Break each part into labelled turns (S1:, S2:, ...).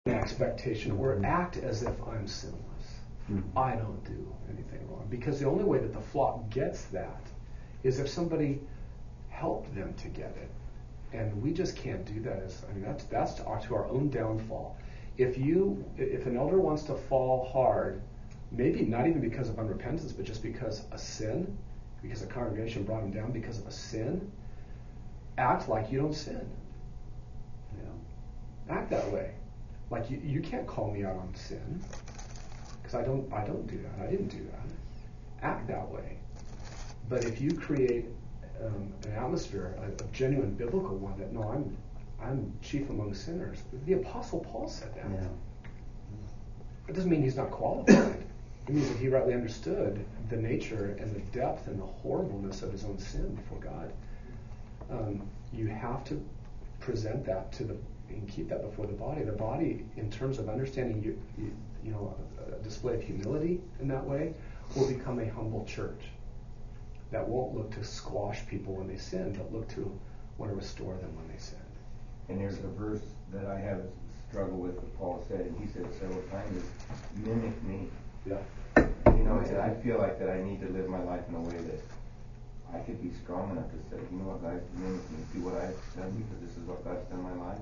S1: expectation or act as if I'm sinless. I don't do anything wrong. Because the only way that the flock gets that is if somebody helped them to get it. And we just can't do that. That's to our own downfall. If an elder wants to fall hard, maybe not even because of unrepentance, but just because a sin, because a congregation brought him down because of a sin, act like you don't sin. Act that way. Like you can't call me out on sin, because I don't do that. I didn't do that. Act that way. But if you create an atmosphere, a genuine biblical one, that no, I'm chief among sinners. The Apostle Paul said that. Yeah. It doesn't mean he's not qualified. It means that he rightly understood the nature and the depth and the horribleness of his own sin before God. You have to present that and keep that before the body. The body, in terms of understanding, a display of humility in that way, will become a humble church that won't look to squash people when they sin, but look to want to restore them when they sin.
S2: And there's a verse that I have struggled with that Paul said, and he said several times, is mimic me.
S1: Yeah.
S2: And I feel like that I need to live my life in a way that I could be strong enough to say, you know what, guys, mimic me. See what I've done, because this is what God's done in my life.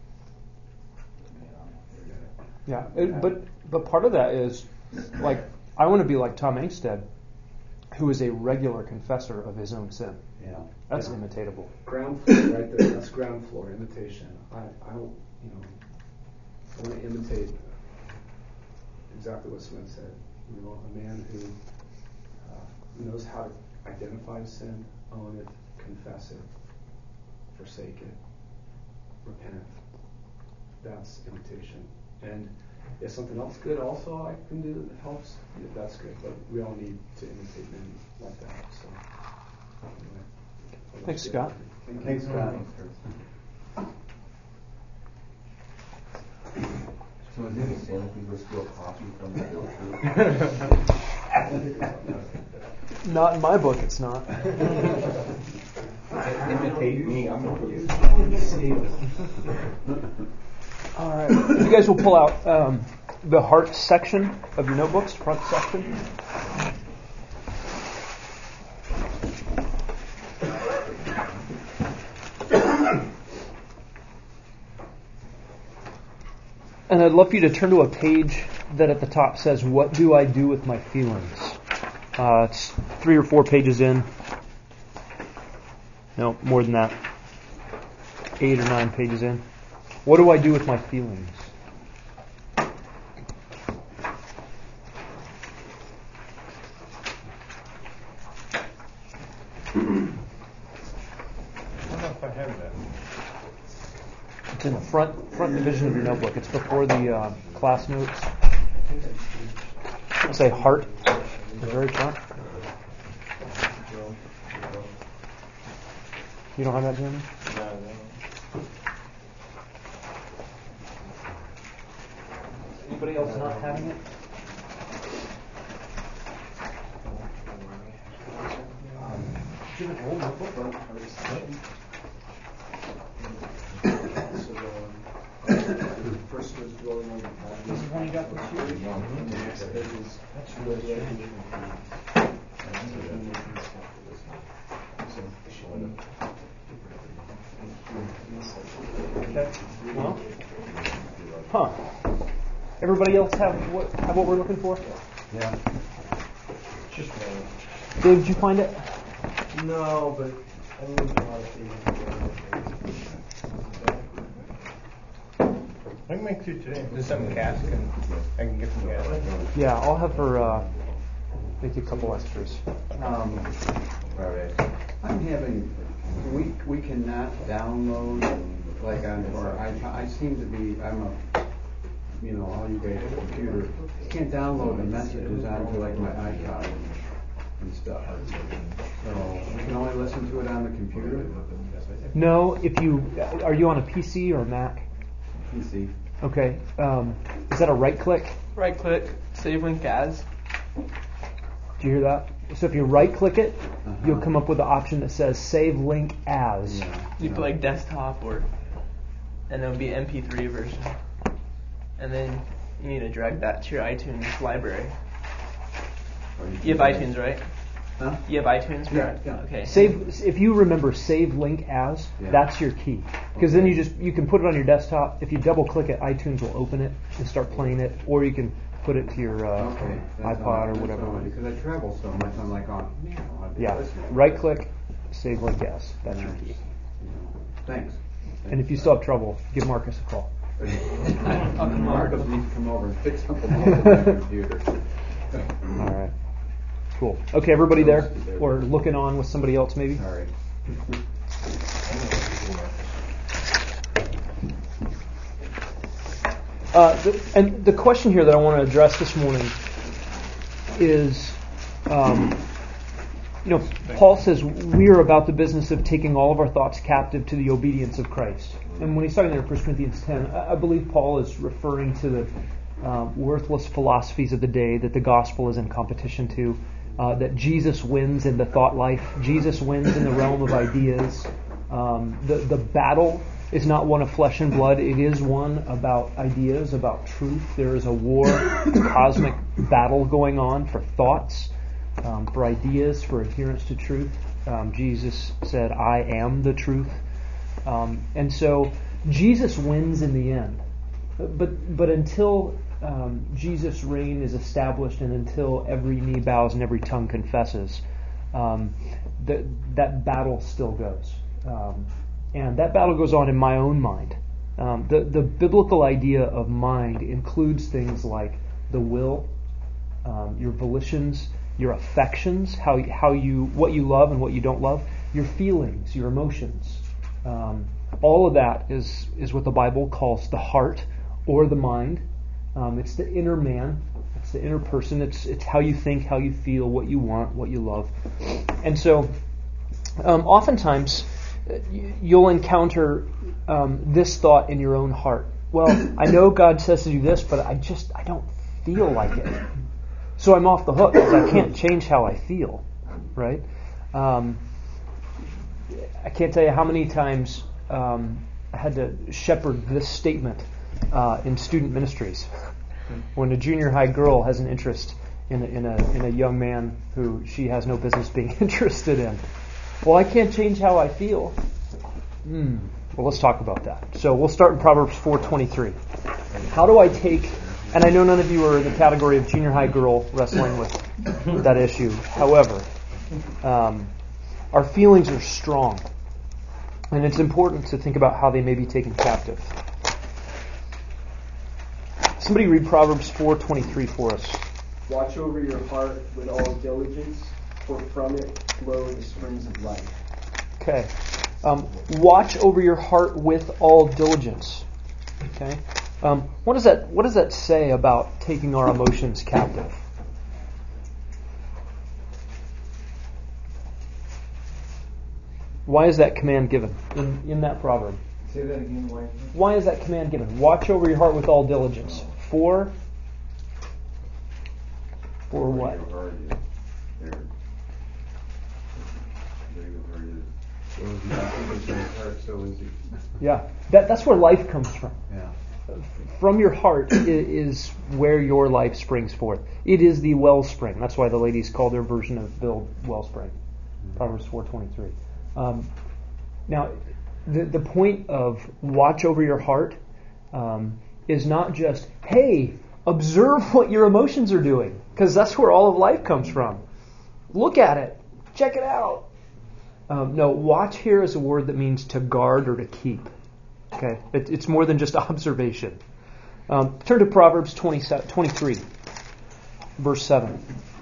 S3: Yeah, but part of that is, like, I want to be like Tom Angstead, who is a regular confessor of his own sin.
S1: Yeah,
S3: that's imitatable.
S1: Ground floor, right there. That's ground floor imitation. I want to imitate exactly what Smith said. A man who knows how to identify sin, own it, confess it, forsake it, repent. That's imitation. And if something else good also I can do that helps, that's good. But we all need to imitate men like that. So, anyway.
S3: Thanks, Scott.
S1: Thanks, Scott.
S2: So is it a sin if we go steal coffee from the filter?
S3: Not in my book, it's not.
S2: Imitate me, I'm going to steal.
S3: All right. If you guys will pull out the heart section of your notebooks, front section. And I'd love for you to turn to a page that at the top says, "What do I do with my feelings?" It's 3 or 4 pages in. No, more than that. 8 or 9 pages in. What do I do with my feelings?
S4: I don't know if I have that.
S3: It's in the front division of your notebook. It's before the class notes. It'll say heart at the very front. You don't have that, Jeremy?
S4: No.
S3: Anybody else not having it?
S1: First was dwelling on the path.
S3: This is one you got this year?
S1: That's really
S3: Okay. Well, everybody else have what we're looking for?
S1: Yeah.
S4: Just
S3: Dave, did you find it?
S1: No, but I moved a lot of things.
S4: I can make 2 today. There's some cask and I can get some gas.
S3: Yeah, I'll have her make you a couple extras.
S5: I'm having, we cannot download like onto our iPod. I seem to be, I'm a, all you guys computer. Can't download the messages onto like my iPod and stuff. So you can only listen to it on the computer.
S3: No, are you on a PC or a Mac?
S5: PC.
S3: Okay. Is that a right click?
S6: Right click, save link as.
S3: Do you hear that? So if you right click it, you'll come up with an option that says save link as.
S6: You put like desktop and it'll be MP3 version. and then you need to drag that to your iTunes library.
S5: Or
S6: You have iTunes, right?
S5: Huh?
S6: You have iTunes?
S5: Yeah, yeah.
S6: Okay.
S3: Save, if you remember save link as,
S5: Yeah.
S3: that's your key. Because then you can put it on your desktop. If you double click it, iTunes will open it and start playing it, or you can put it to your
S5: Okay. that's
S3: iPod
S5: all-
S3: or
S5: that's
S3: whatever.
S5: all, Because I travel so much, I'm like, oh, man, I want to
S3: Yeah, right click, save link as. That's your key.
S5: Thanks.
S3: And if you still have trouble, give Marcus a call.
S5: Marcus needs to come over and fix something on my computer.
S3: All right. Cool. Okay, everybody there? Or looking on with somebody else maybe?
S5: Sorry.
S3: And the question here that I want to address this morning is, Paul says we are about the business of taking all of our thoughts captive to the obedience of Christ. And when he's talking there in 1 Corinthians 10, I believe Paul is referring to the worthless philosophies of the day that the gospel is in competition to, that Jesus wins in the thought life. Jesus wins in the realm of ideas. The battle is not one of flesh and blood. It is one about ideas, about truth. There is a war, a cosmic battle going on for thoughts, for ideas, for adherence to truth. Jesus said, I am the truth. And so Jesus wins in the end. But until Jesus' reign is established and until every knee bows and every tongue confesses, that battle still goes. And that battle goes on in my own mind. The biblical idea of mind includes things like the will, your volitions, your affections, what you love and what you don't love, your feelings, your emotions. All of that is what the Bible calls the heart or the mind. It's the inner man. It's the inner person. It's how you think, how you feel, what you want, what you love. And so, oftentimes, you'll encounter this thought in your own heart. Well, I know God says to do this, but I don't feel like it. So I'm off the hook because I can't change how I feel, right? I can't tell you how many times I had to shepherd this statement in student ministries. When a junior high girl has an interest in a young man who she has no business being interested in. Well, I can't change how I feel. Well, let's talk about that. So we'll start in Proverbs 4:23. How do I take, and I know none of you are in the category of junior high girl wrestling with that issue. However, our feelings are strong. And it's important to think about how they may be taken captive. Somebody read Proverbs 4:23 for us.
S7: Watch over your heart with all diligence, for from it flow the springs of life.
S3: Okay. Watch over your heart with all diligence. Okay. What does that say about taking our emotions captive? Why is that command given in that proverb?
S2: Say that again, why?
S3: Why is that command given? Watch over your heart with all diligence. For what?
S2: Your heart is there. There your heart is.
S5: So is the opposition of heart, so is it.
S3: Yeah, that's where life comes from.
S5: Yeah.
S3: From your heart is where your life springs forth. It is the wellspring. That's why the ladies call their version of build wellspring. Proverbs 4:23. Now, the point of watch over your heart is not just, hey, observe what your emotions are doing, because that's where all of life comes from. Look at it. Check it out. No, watch here is a word that means to guard or to keep. Okay, it's more than just observation. Turn to Proverbs 23, verse 7.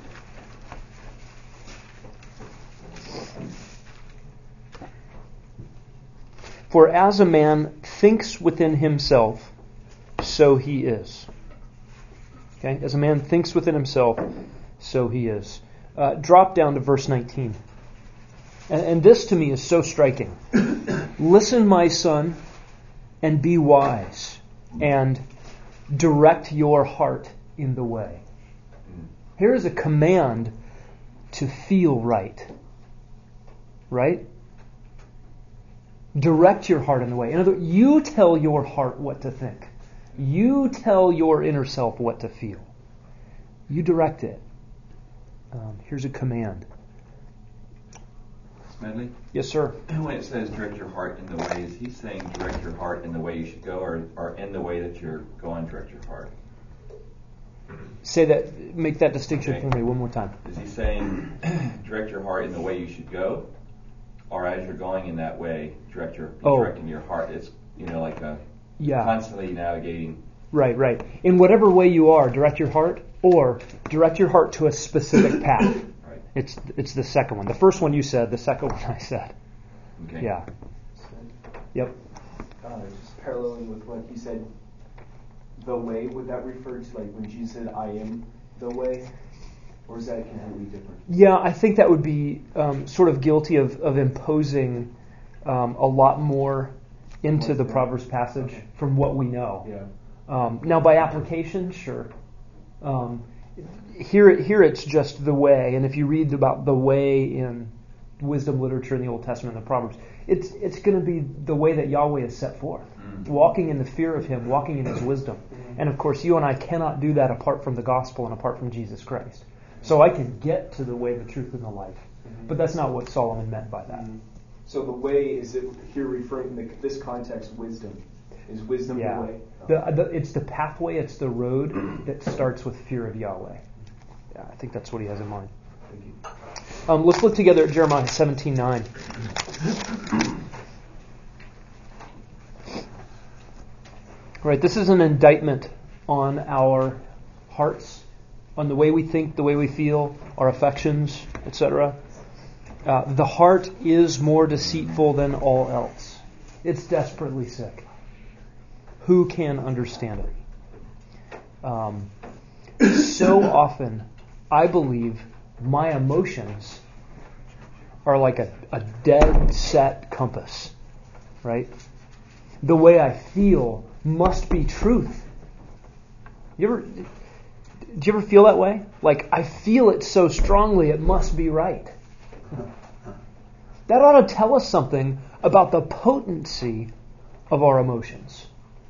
S3: For as a man thinks within himself, so he is. Okay, as a man thinks within himself, so he is. Drop down to verse 19. And this to me is so striking. Listen, my son, and be wise, and direct your heart in the way. Here is a command to feel right. Right? Direct your heart in the way. In other words, you tell your heart what to think. You tell your inner self what to feel. You direct it. Here's a command.
S8: Smedley?
S3: Yes, sir.
S8: When it says direct your heart in the way, is he saying direct your heart in the way you should go, or in the way that you're going, direct your heart?
S3: Say that. Make that distinction
S8: Okay.
S3: for me one more time.
S8: Is he saying direct your heart in the way you should go, or as you're going in that way, directing your heart? It's like a constantly navigating.
S3: Right. In whatever way you are, direct your heart, or direct your heart to a specific path.
S8: Right.
S3: It's the second one. The first one you said. The second one I said.
S8: Okay.
S3: Yeah. Yep.
S7: Just paralleling with what he said, the way, would that refer to like when Jesus said, I am the way? Or is that completely different?
S3: Yeah, I think that would be sort of guilty of imposing a lot more into the Proverbs passage from what we know.
S7: Yeah.
S3: Now, by application, sure. Here it's just the way, and if you read about the way in wisdom literature in the Old Testament and the Proverbs, it's going to be the way that Yahweh has set forth, walking in the fear of Him, walking in His wisdom. And of course, you and I cannot do that apart from the gospel and apart from Jesus Christ. So I can get to the way, the truth, and the life, but that's not what Solomon meant by that.
S7: So the way, is it here referring in this context, wisdom? Is wisdom the way?
S3: It's the pathway, it's the road that starts with fear of Yahweh. Yeah, I think that's what he has in mind.
S7: Thank you.
S3: Let's look together at Jeremiah 17:9. Right, this is an indictment on our hearts, on the way we think, the way we feel, our affections, etc. The heart is more deceitful than all else. It's desperately sick. Who can understand it? So often, I believe my emotions are like a dead set compass, right? The way I feel must be truth. Do you ever feel that way? Like, I feel it so strongly, it must be right. That ought to tell us something about the potency of our emotions.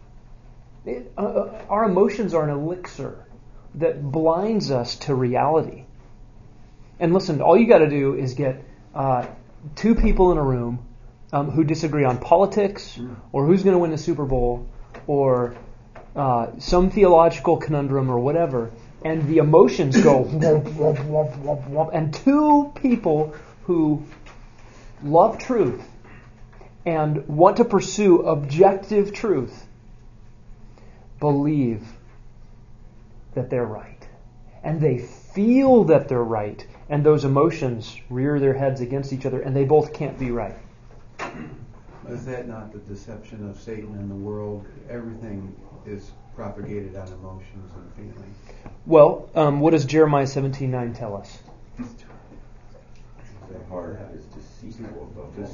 S3: Our emotions are an elixir that blinds us to reality. And listen, all you got to do is get two people in a room who disagree on politics, or who's going to win the Super Bowl, or some theological conundrum or whatever, and the emotions go womp, womp, womp, womp, womp, and two people who love truth and want to pursue objective truth believe that they're right. And they feel that they're right, and those emotions rear their heads against each other, and they both can't be right.
S5: Is that not the deception of Satan in the world? Everything is propagated on emotions and feelings.
S3: Well, what does Jeremiah 17:9 tell us?
S2: The heart is deceitful.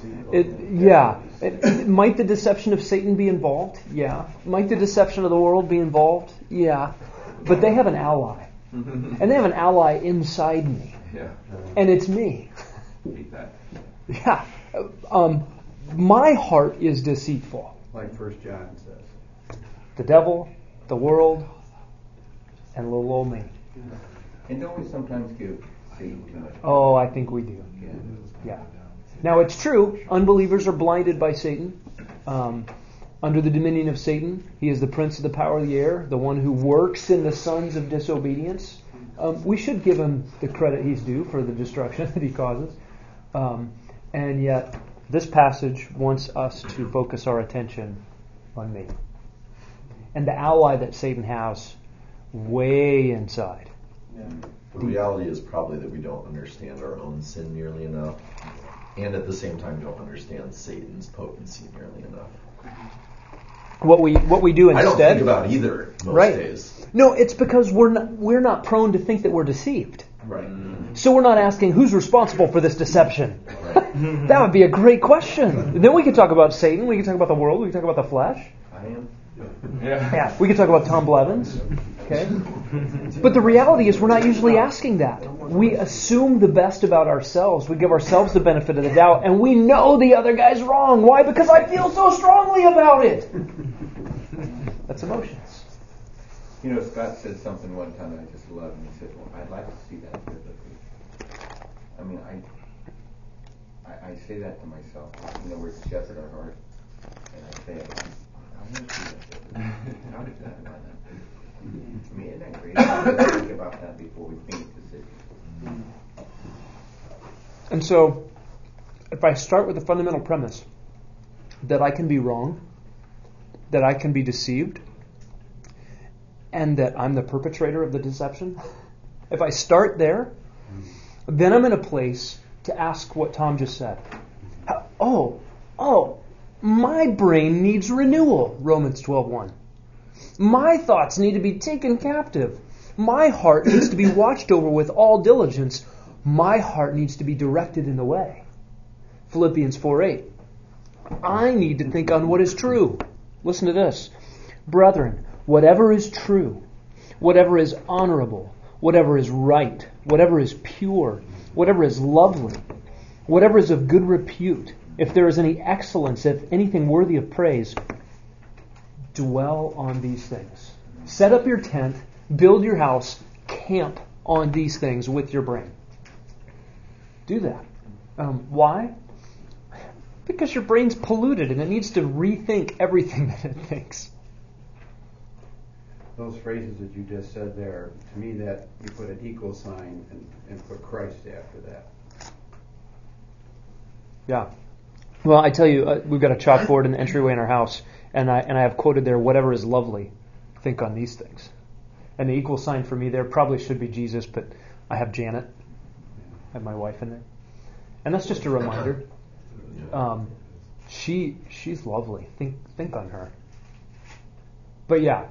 S3: Might the deception of Satan be involved? Yeah. Might the deception of the world be involved? Yeah. But they have an ally. And they have an ally inside me.
S8: Yeah.
S3: And it's me.
S8: Hate that.
S3: Yeah. My heart is deceitful.
S5: Like 1 John says.
S3: The devil, the world, and little old me.
S2: And don't we sometimes give Satan too much?
S3: Oh, I think we do. Yeah. Now, it's true, unbelievers are blinded by Satan. Under the dominion of Satan, he is the prince of the power of the air, the one who works in the sons of disobedience. We should give him the credit he's due for the destruction that he causes. And yet, this passage wants us to focus our attention on me. And the ally that Satan has way inside.
S7: Yeah.
S9: The reality is probably that we don't understand our own sin nearly enough, and at the same time don't understand Satan's potency nearly enough.
S3: What we do instead.
S9: I don't think about either most days.
S3: No, it's because we're not prone to think that we're deceived.
S9: Right.
S3: So we're not asking who's responsible for this deception. Right. That would be a great question. Then we could talk about Satan. We could talk about the world. We could talk about the flesh.
S2: I am.
S3: Yeah. We could talk about Tom Blevins. Okay. But the reality is we're not usually asking that. We assume the best about ourselves. We give ourselves the benefit of the doubt, and we know the other guy's wrong. Why? Because I feel so strongly about it. That's emotions.
S2: You know, Scott said something one time that I just loved, and he said, well, I'd like to see that biblically. I mean, I say that to myself. You know, we're to shepherd our heart. And I say, I'm going to see that biblically. How does that line up? I mean, isn't that great? To think about that before we make decisions.
S3: And so, if I start with the fundamental premise that I can be wrong, that I can be deceived, and that I'm the perpetrator of the deception, if I start there, then I'm in a place to ask what Tom just said. My brain needs renewal, Romans 12:1. My thoughts need to be taken captive. My heart needs to be watched over with all diligence. My heart needs to be directed in the way. Philippians 4:8. I need to think on what is true. Listen to this. Brethren, whatever is true, whatever is honorable, whatever is right, whatever is pure, whatever is lovely, whatever is of good repute, if there is any excellence, if anything worthy of praise, dwell on these things. Set up your tent, build your house, camp on these things with your brain. Do that. Why? Because your brain's polluted and it needs to rethink everything that it thinks.
S5: Those phrases that you just said there, to me that you put an equal sign and put Christ after that.
S3: Yeah. Well, I tell you, we've got a chalkboard in the entryway in our house, and I have quoted there, whatever is lovely, think on these things. And the equal sign for me there probably should be Jesus, but I have Janet, I have my wife in there. And that's just a reminder. She's lovely. Think on her. But yeah,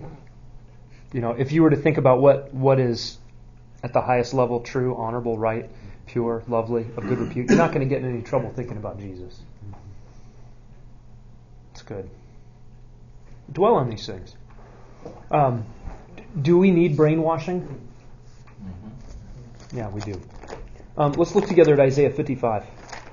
S3: if you were to think about what is at the highest level true, honorable, right, pure, lovely, of good repute, you're not going to get in any trouble thinking about Jesus. It's good. Dwell on these things. Do we need brainwashing? Mm-hmm. Yeah, we do. Let's look together at Isaiah 55.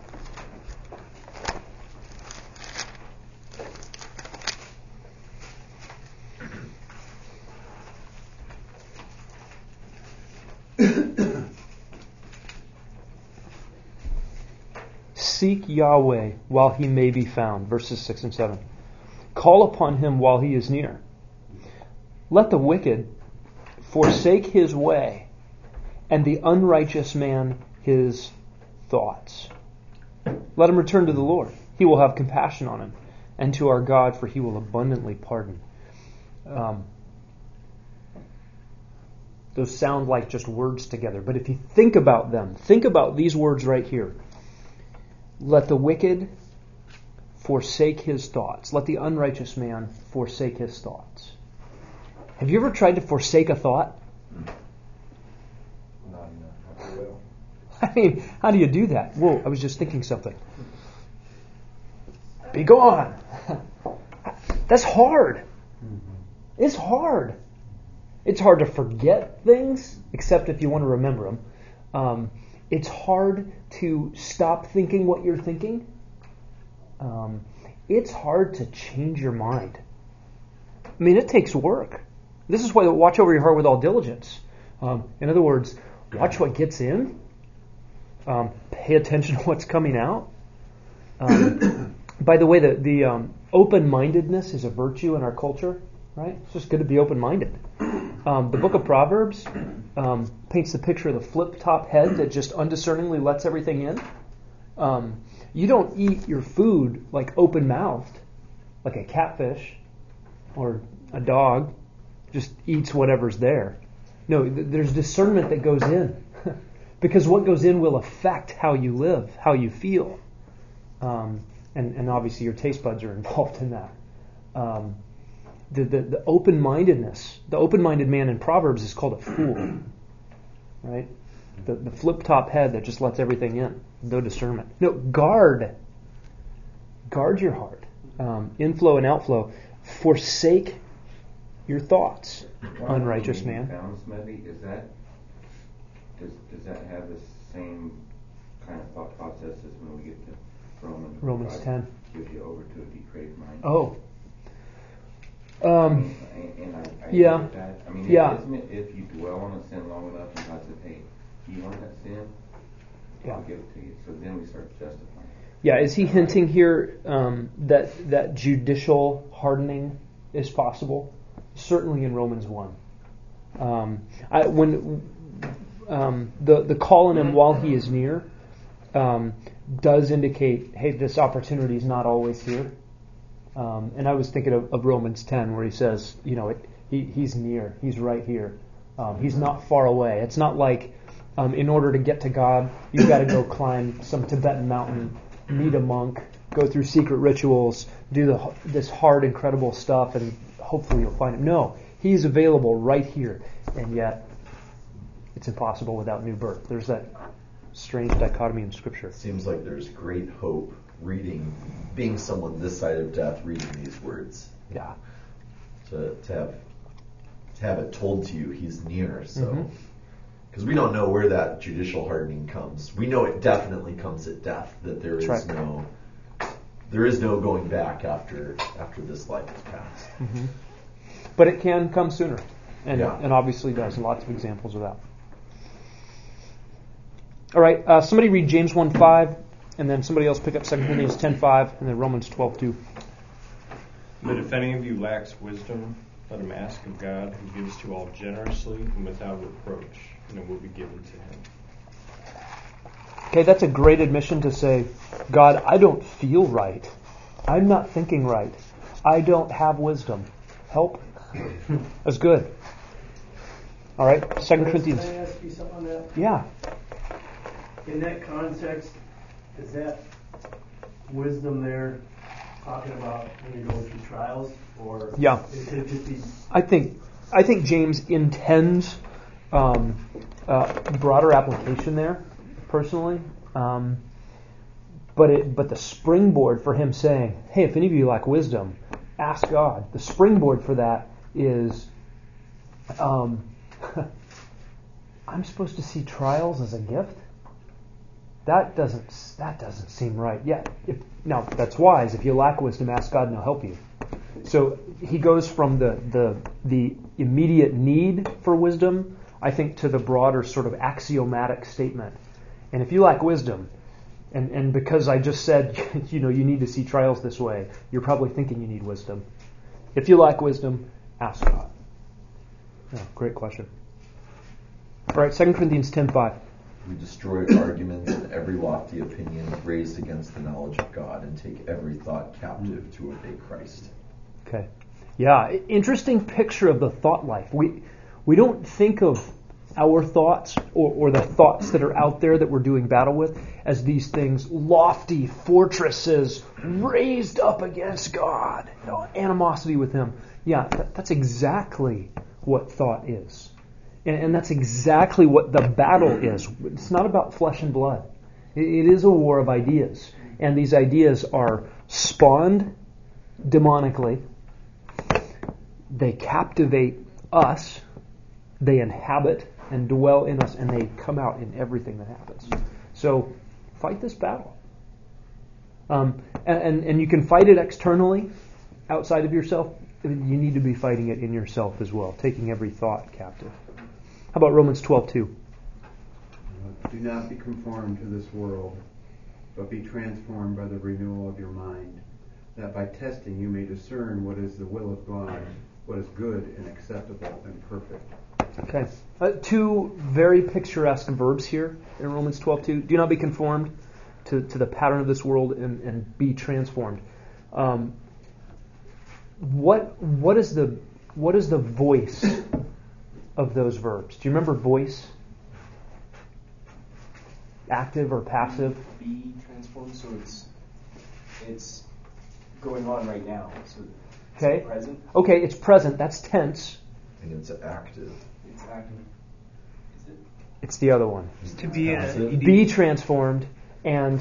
S3: Seek Yahweh while he may be found. Verses 6 and 7. Call upon him while he is near. Let the wicked forsake his way, and the unrighteous man his thoughts. Let him return to the Lord. He will have compassion on him, and to our God, for he will abundantly pardon. Those sound like just words together, but if you think about them, think about these words right here. Let the wicked forsake his thoughts. Let the unrighteous man forsake his thoughts. Have you ever tried to forsake a thought?
S2: Not enough.
S3: I mean, how do you do that? Whoa, I was just thinking something. Be gone. That's hard. It's hard. It's hard to forget things, except if you want to remember them. It's hard to stop thinking what you're thinking. It's hard to change your mind. I mean, it takes work. This is why watch over your heart with all diligence. In other words, watch what gets in. Pay attention to what's coming out. By the way, the open-mindedness is a virtue in our culture, right? It's just good to be open-minded. The book of Proverbs paints the picture of the flip-top head that just undiscerningly lets everything in. You don't eat your food like open-mouthed, like a catfish or a dog just eats whatever's there. No, there's discernment that goes in. Because what goes in will affect how you live, how you feel. And obviously your taste buds are involved in that. The open-mindedness, the open-minded man in Proverbs is called a fool. Right? The flip-top head that just lets everything in. No discernment. No, guard your heart. Inflow and outflow. Forsake your thoughts, unrighteous man.
S2: Is that does that have the same kind of thought process as when we get to Romans
S3: 10?
S2: Gives you over to a depraved mind.
S3: Oh.
S2: And I
S3: yeah.
S2: get that. I mean,
S3: Yeah.
S2: isn't it if you dwell on a sin long enough and God says, hey, do you want that sin? I'll give it to you. So then we start justifying.
S3: Yeah, is he hinting here that judicial hardening is possible? Certainly in Romans 1. The call on him while he is near does indicate, hey, this opportunity is not always here. And I was thinking of Romans 10 where he says, he's near, he's right here. He's not far away. It's not like in order to get to God, you've got to go climb some Tibetan mountain, meet a monk, go through secret rituals, do this hard, incredible stuff, and hopefully you'll find him. No, he's available right here. And yet, it's impossible without new birth. There's that strange dichotomy in Scripture.
S9: Seems like there's great hope being someone this side of death, reading these words.
S3: Yeah.
S9: To have it told to you, he's near. So, because we don't know where that judicial hardening comes. We know it definitely comes at death. That there is no going back after this life is passed.
S3: Mm-hmm. But it can come sooner, and obviously does. And lots of examples of that. All right, somebody read James 1:5, and then somebody else pick up 2 Corinthians 10:5, and then Romans 12:2.
S4: But if any of you lacks wisdom, let him ask of God, who gives to all generously and without reproach, and it will be given to him.
S3: Okay, that's a great admission to say, God, I don't feel right. I'm not thinking right. I don't have wisdom. Help. That's good. All right, 2 Corinthians.
S10: Can I ask you something on that?
S3: Yeah.
S10: In that context, is that wisdom there talking about when you're going through trials, or it could just be?
S3: I think James intends broader application there, personally. But the springboard for him saying, "Hey, if any of you lack wisdom, ask God." The springboard for that is, I'm supposed to see trials as a gift. That doesn't seem right. Yeah. Now that's wise. If you lack wisdom, ask God and He'll help you. So he goes from the immediate need for wisdom, I think, to the broader sort of axiomatic statement. And if you lack wisdom, and because I just said, you need to see trials this way, you're probably thinking you need wisdom. If you lack wisdom, ask God. Yeah, great question. All right, 2 Corinthians 10:5.
S9: We destroy arguments and every lofty opinion raised against the knowledge of God, and take every thought captive to obey Christ.
S3: Okay. Yeah, interesting picture of the thought life. We don't think of our thoughts or the thoughts that are out there that we're doing battle with as these things, lofty fortresses raised up against God, animosity with Him. Yeah, that's exactly what thought is. And that's exactly what the battle is. It's not about flesh and blood. It is a war of ideas. And these ideas are spawned demonically. They captivate us. They inhabit and dwell in us. And they come out in everything that happens. So fight this battle. And you can fight it externally, outside of yourself. You need to be fighting it in yourself as well, taking every thought captive. How about Romans 12:2?
S5: Do not be conformed to this world, but be transformed by the renewal of your mind, that by testing you may discern what is the will of God, what is good and acceptable and perfect.
S3: Okay. Two very picturesque verbs here in Romans 12:2. Do not be conformed to the pattern of this world and be transformed. What is the voice of those verbs? Do you remember voice? Active or passive?
S7: Be transformed, so it's going on right now. So
S3: okay.
S7: Present.
S3: Okay, it's present. That's tense.
S9: And it's active.
S7: It's active. Is it?
S3: It's the other one.
S6: To be
S3: be transformed and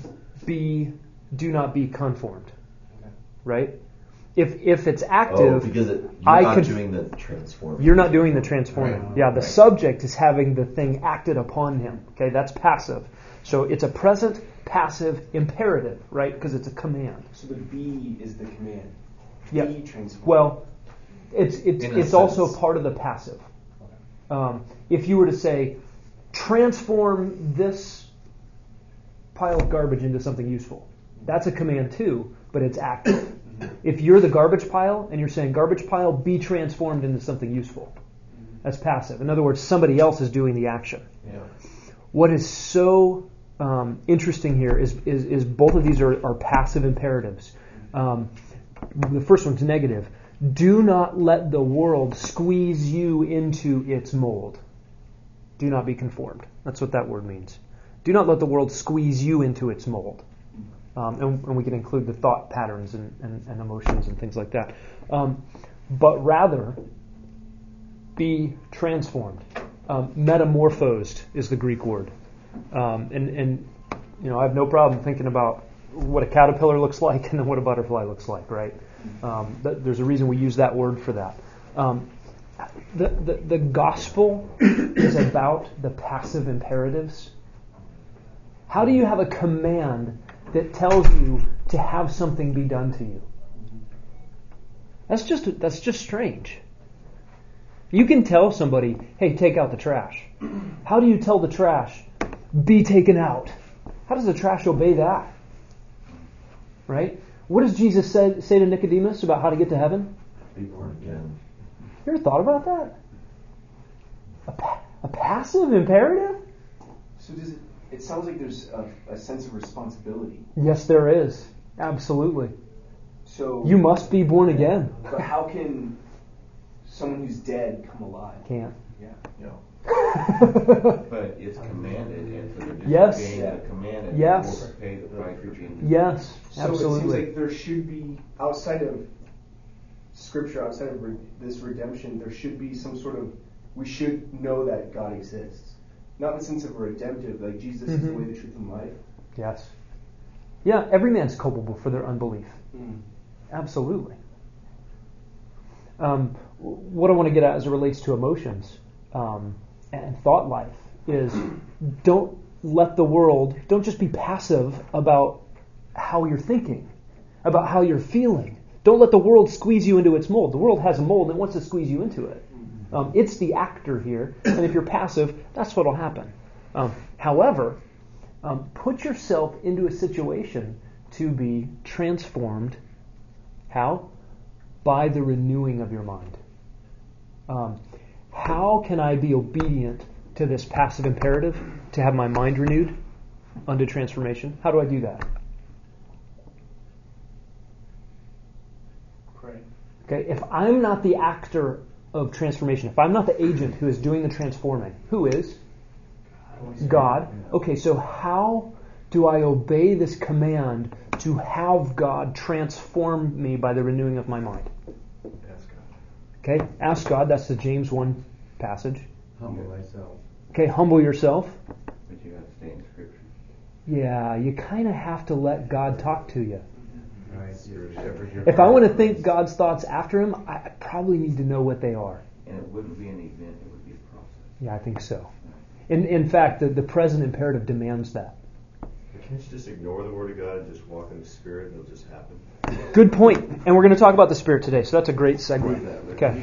S3: do not be conformed.
S7: Okay.
S3: Right? If it's active,
S9: because you're not doing the transforming.
S3: You're not doing the transforming.
S9: Right.
S3: Yeah, the subject is having the thing acted upon him. Okay, that's passive. So it's a present, passive, imperative, right? Because it's a command.
S7: So the be is the command.
S3: Yeah.
S7: Be transformed.
S3: Well, It's also part of the passive. If you were to say, transform this pile of garbage into something useful, that's a command too, but it's active. If you're the garbage pile and you're saying, garbage pile, be transformed into something useful, that's passive. In other words, somebody else is doing the action.
S9: Yeah.
S3: What is so interesting here is both of these are passive imperatives. The first one's negative. Do not let the world squeeze you into its mold. Do not be conformed. That's what that word means. Do not let the world squeeze you into its mold. And we can include the thought patterns and emotions and things like that. But rather, be transformed. Metamorphosed is the Greek word. And I have no problem thinking about what a caterpillar looks like and then what a butterfly looks like, right? There's a reason we use that word for that. The gospel is about the passive imperatives. How do you have a command that tells you to have something be done to you? That's just strange. You can tell somebody, hey, take out the trash. How do you tell the trash, be taken out? How does the trash obey that? Right? What does Jesus say to Nicodemus about how to get to heaven?
S9: Be born again.
S3: You ever thought about that? A passive imperative?
S7: So it sounds like there's a sense of responsibility.
S3: Yes, there is. Absolutely.
S7: So
S3: you must be born again.
S7: But how can someone who's dead come alive?
S3: Can't.
S7: Yeah.
S2: No. But it's commanded, and so they're disobeying the command, and will pay the price for being disobeyed.
S3: Yes,
S7: so
S3: absolutely.
S7: It seems like there should be, outside of Scripture, outside of this redemption, there should be some sort of, we should know that God exists. Not in the sense of a redemptive, like Jesus is the way, the truth, and life.
S3: Yes. Yeah, every man's culpable for their unbelief. Absolutely. What I want to get at as it relates to emotions and thought life is don't just be passive about how you're thinking, about how you're feeling. Don't let the world squeeze you into its mold. The world has a mold and wants to squeeze you into it. It's the actor here, and if you're passive, that's what will happen. However, put yourself into a situation to be transformed. How? By the renewing of your mind. How can I be obedient to this passive imperative to have my mind renewed unto transformation? How do I do that?
S7: Pray.
S3: Okay, if I'm not the actor of transformation, if I'm not the agent who is doing the transforming, who is? God. Okay, so how do I obey this command to have God transform me by the renewing of my mind?
S9: Ask God.
S3: Okay, ask God. That's the James 1 passage.
S5: Humble thyself.
S3: Okay, humble yourself.
S2: But you got to stay in Scripture.
S3: Yeah, you kind of have to let God talk to you.
S5: Right.
S3: If I want to think God's thoughts after Him, I probably need to know what they are.
S2: And it wouldn't be an event, it would be a process.
S3: Yeah, I think so. In fact, the present imperative demands that.
S11: Can't you just ignore the Word of God and just walk in the Spirit and it'll just happen?
S3: Good point. And we're going to talk about the Spirit today, so that's a great segue. Okay.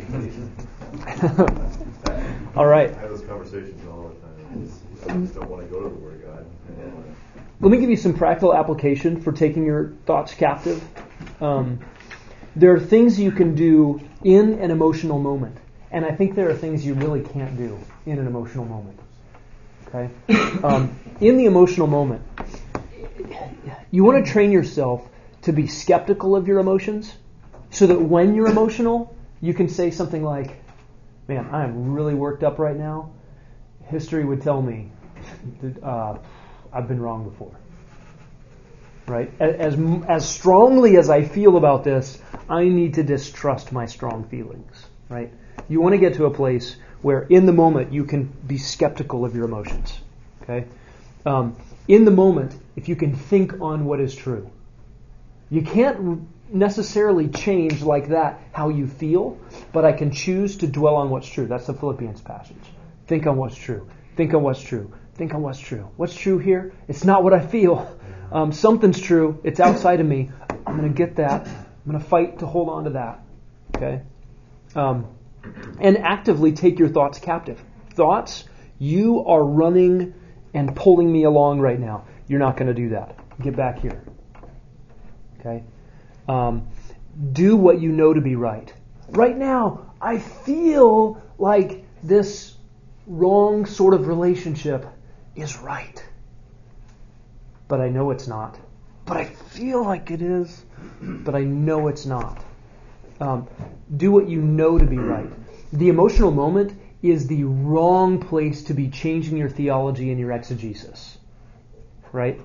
S3: All right.
S11: I have those conversations all the time. I just don't want to go to the Word of God.
S3: Let me give you some practical application for taking your thoughts captive. There are things you can do in an emotional moment, and I think there are things you really can't do in an emotional moment. Okay? In the emotional moment, you want to train yourself to be skeptical of your emotions so that when you're emotional, you can say something like, man, I am really worked up right now. History would tell me that I've been wrong before. Right? As strongly as I feel about this, I need to distrust my strong feelings. Right? You want to get to a place where in the moment you can be skeptical of your emotions. Okay? In the moment, if you can think on what is true. You can't necessarily change like that how you feel, but I can choose to dwell on what's true. That's the Philippians passage. Think on what's true. Think on what's true. Think on what's true. What's true here? It's not what I feel. Something's true. It's outside of me. I'm going to get that. I'm going to fight to hold on to that. Okay? and actively take your thoughts captive. Thoughts, you are running and pulling me along right now. You're not going to do that. Get back here. Okay? Do what you know to be right. Right now, I feel like this wrong sort of relationship is right. But I know it's not. But I feel like it is, but I know it's not. Do what you know to be right. The emotional moment is the wrong place to be changing your theology and your exegesis. Right?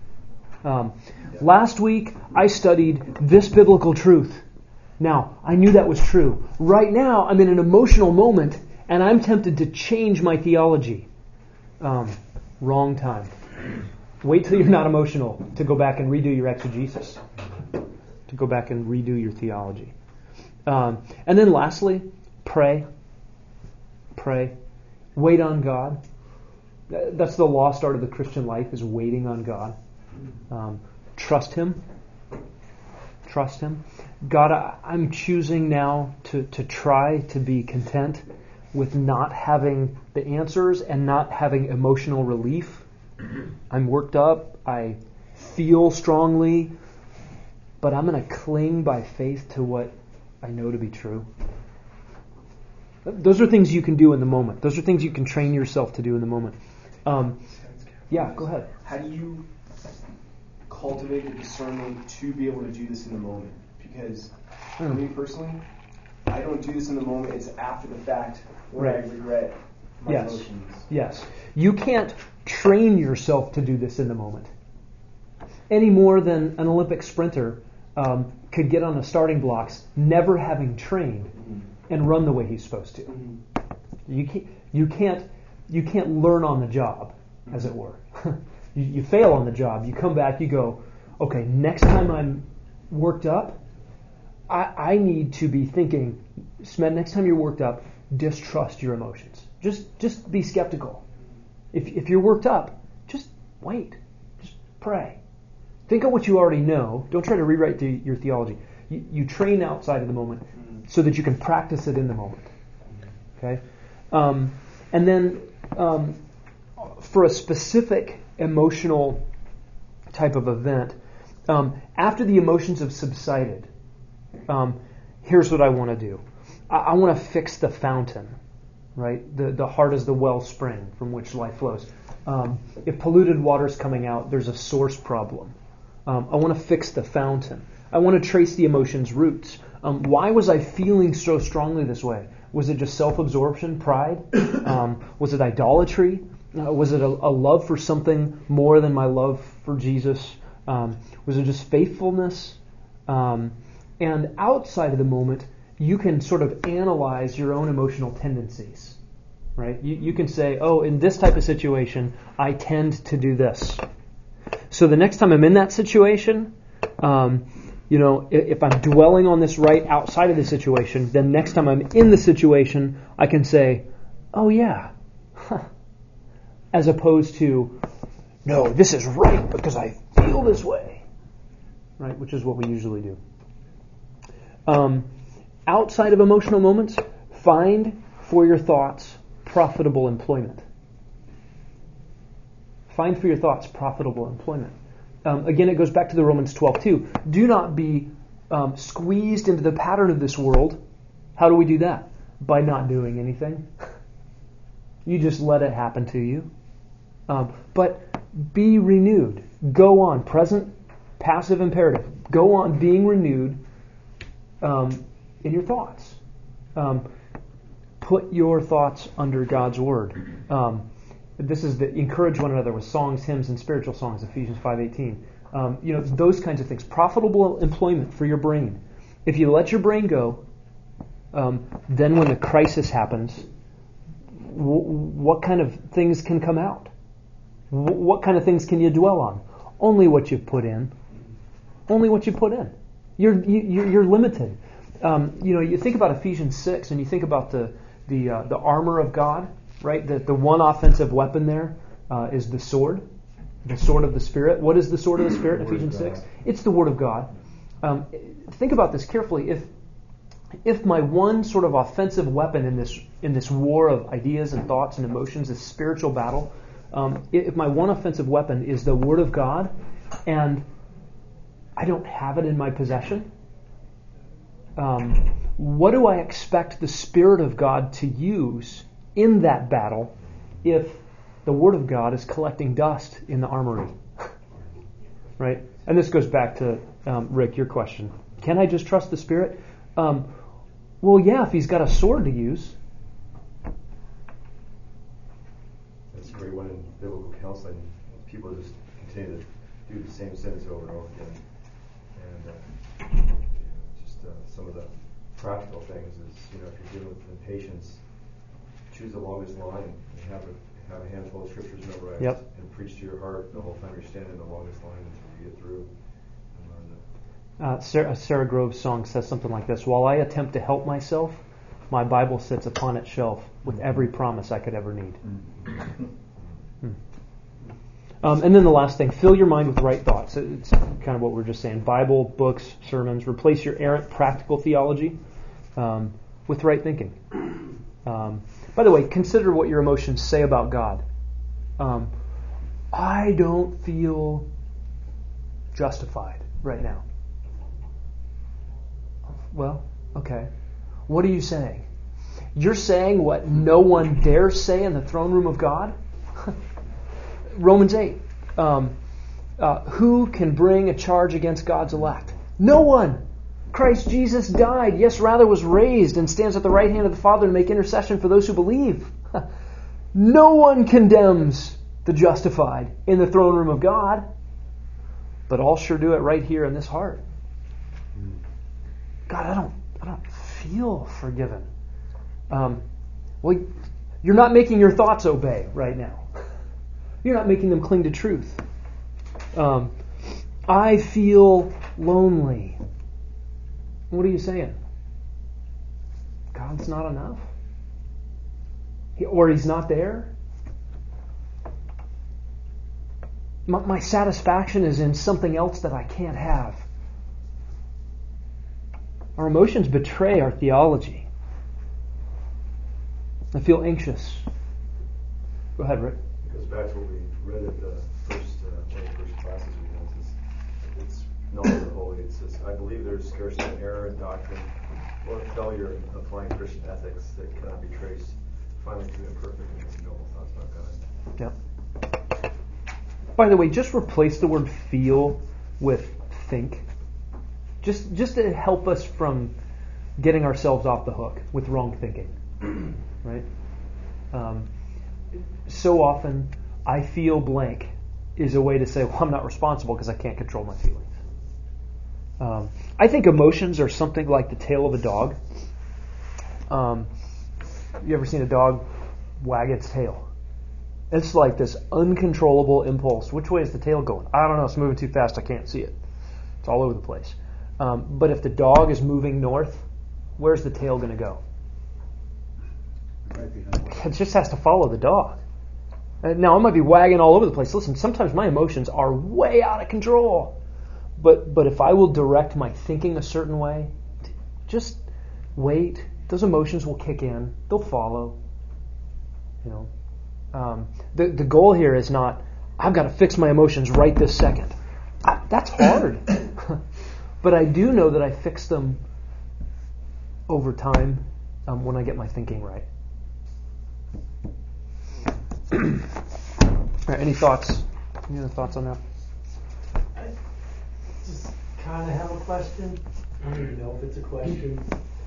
S3: Last week, I studied this biblical truth. Now, I knew that was true. Right now, I'm in an emotional moment, and I'm tempted to change my theology. Wrong time. Wait till you're not emotional to go back and redo your exegesis. To go back and redo your theology. And then lastly, pray. Pray. Wait on God. That's the lost art of the Christian life, is waiting on God. Trust Him. Trust Him. God, I'm choosing now to try to be content with not having the answers and not having emotional relief. I'm worked up. I feel strongly. But I'm going to cling by faith to what I know to be true. Those are things you can do in the moment. Those are things you can train yourself to do in the moment. Yeah, go ahead.
S7: How do you cultivate the discernment to be able to do this in the moment? Because for me personally, I don't do this in the moment. It's after the fact when I regret my emotions.
S3: Yes. You can't train yourself to do this in the moment any more than an Olympic sprinter could get on the starting blocks never having trained and run the way he's supposed to. You can't learn on the job, as it were. You fail on the job. You come back. You go, okay, next time I'm worked up, I need to be thinking, Smed, next time you're worked up, distrust your emotions. Just be skeptical. If you're worked up, just wait. Just pray. Think of what you already know. Don't try to rewrite your theology. You train outside of the moment so that you can practice it in the moment. Okay? And then for a specific emotional type of event, after the emotions have subsided, here's what I want to do. I want to fix the fountain, right? The heart is the wellspring from which life flows. If polluted water's coming out, there's a source problem. I want to fix the fountain. I want to trace the emotion's roots. Why was I feeling so strongly this way? Was it just self-absorption, pride? Was it idolatry? Was it a love for something more than my love for Jesus? Was it just faithfulness? And outside of the moment, you can sort of analyze your own emotional tendencies, right? You can say, oh, in this type of situation, I tend to do this. So the next time I'm in that situation, if I'm dwelling on this right outside of the situation, then next time I'm in the situation, I can say, oh yeah, as opposed to, no, this is right because I feel this way, right? Which is what we usually do. Outside of emotional moments, find for your thoughts profitable employment. Find for your thoughts profitable employment. Again, it goes back to the Romans 12:2. Do not be squeezed into the pattern of this world. How do we do that? By not doing anything. You just let it happen to you. But be renewed. Go on. Present, passive, imperative. Go on being renewed in your thoughts. Put your thoughts under God's Word. This is the encourage one another with songs, hymns, and spiritual songs, Ephesians 5:18. Those kinds of things. Profitable employment for your brain. If you let your brain go, then when the crisis happens, what kind of things can come out? What kind of things can you dwell on? Only what you've put in. Only what you put in. You're limited. You think about Ephesians 6, and you think about the armor of God. Right, the one offensive weapon there is the sword of the Spirit. What is the sword of the Spirit in Ephesians 6? It's the Word of God. Think about this carefully. if my one sort of offensive weapon in this war of ideas and thoughts and emotions, this spiritual battle, if my one offensive weapon is the Word of God, and I don't have it in my possession, what do I expect the Spirit of God to use in that battle if the Word of God is collecting dust in the armory? Right? And this goes back to, Rick, your question. Can I just trust the Spirit? Well, yeah, if he's got a sword to use.
S11: That's a great one in biblical counseling. People just continue to do the same sins over and over again. And just some of the practical things is, if you're dealing with impatience, choose the longest line and have a handful of scriptures memorized, and preach to your heart the whole time you're standing the longest line until you get through.
S3: Sarah Grove's song says something like this: while I attempt to help myself, my Bible sits upon its shelf with every promise I could ever need. And then the last thing, fill your mind with right thoughts. It's kind of what we're just saying. Bible, books, sermons. Replace your errant practical theology with right thinking. By the way, consider what your emotions say about God. I don't feel justified right now. Well, okay. What are you saying? You're saying what no one dares say in the throne room of God? Romans 8. Who can bring a charge against God's elect? No one. Christ Jesus died, yes, rather was raised, and stands at the right hand of the Father to make intercession for those who believe. No one condemns the justified in the throne room of God, but all sure do it right here in this heart. God, I don't feel forgiven. Well, you're not making your thoughts obey right now. You're not making them cling to truth. I feel lonely. What are you saying? God's not enough? Or He's not there? My satisfaction is in something else that I can't have. Our emotions betray our theology. I feel anxious. Go ahead, Rick.
S11: It goes back to what we read at the first one of the first classes we had. It's knowledge of the holy. It says, I believe there is scarcely an error in doctrine or a failure in applying Christian ethics that cannot be traced finally to the imperfect and noble thoughts about God.
S3: Yep. By the way, just replace the word feel with think. Just to help us from getting ourselves off the hook with wrong thinking. Right? So often, I feel blank is a way to say, well, I'm not responsible because I can't control my feelings. I think emotions are something like the tail of a dog. You ever seen a dog wag its tail? It's like this uncontrollable impulse. Which way is the tail going? I don't know. It's moving too fast. I can't see it. It's all over the place. But if the dog is moving north, where's the tail going to go?
S5: Right behind.
S3: It just has to follow the dog. Now, I might be wagging all over the place. Listen, sometimes my emotions are way out of control. But if I will direct my thinking a certain way, just wait. Those emotions will kick in. They'll follow. The goal here is not, I've got to fix my emotions right this second. That's hard. But I do know that I fix them over time when I get my thinking right. All right, any thoughts? Any other thoughts on that?
S10: I just kind of have a question. I don't even know if it's a question.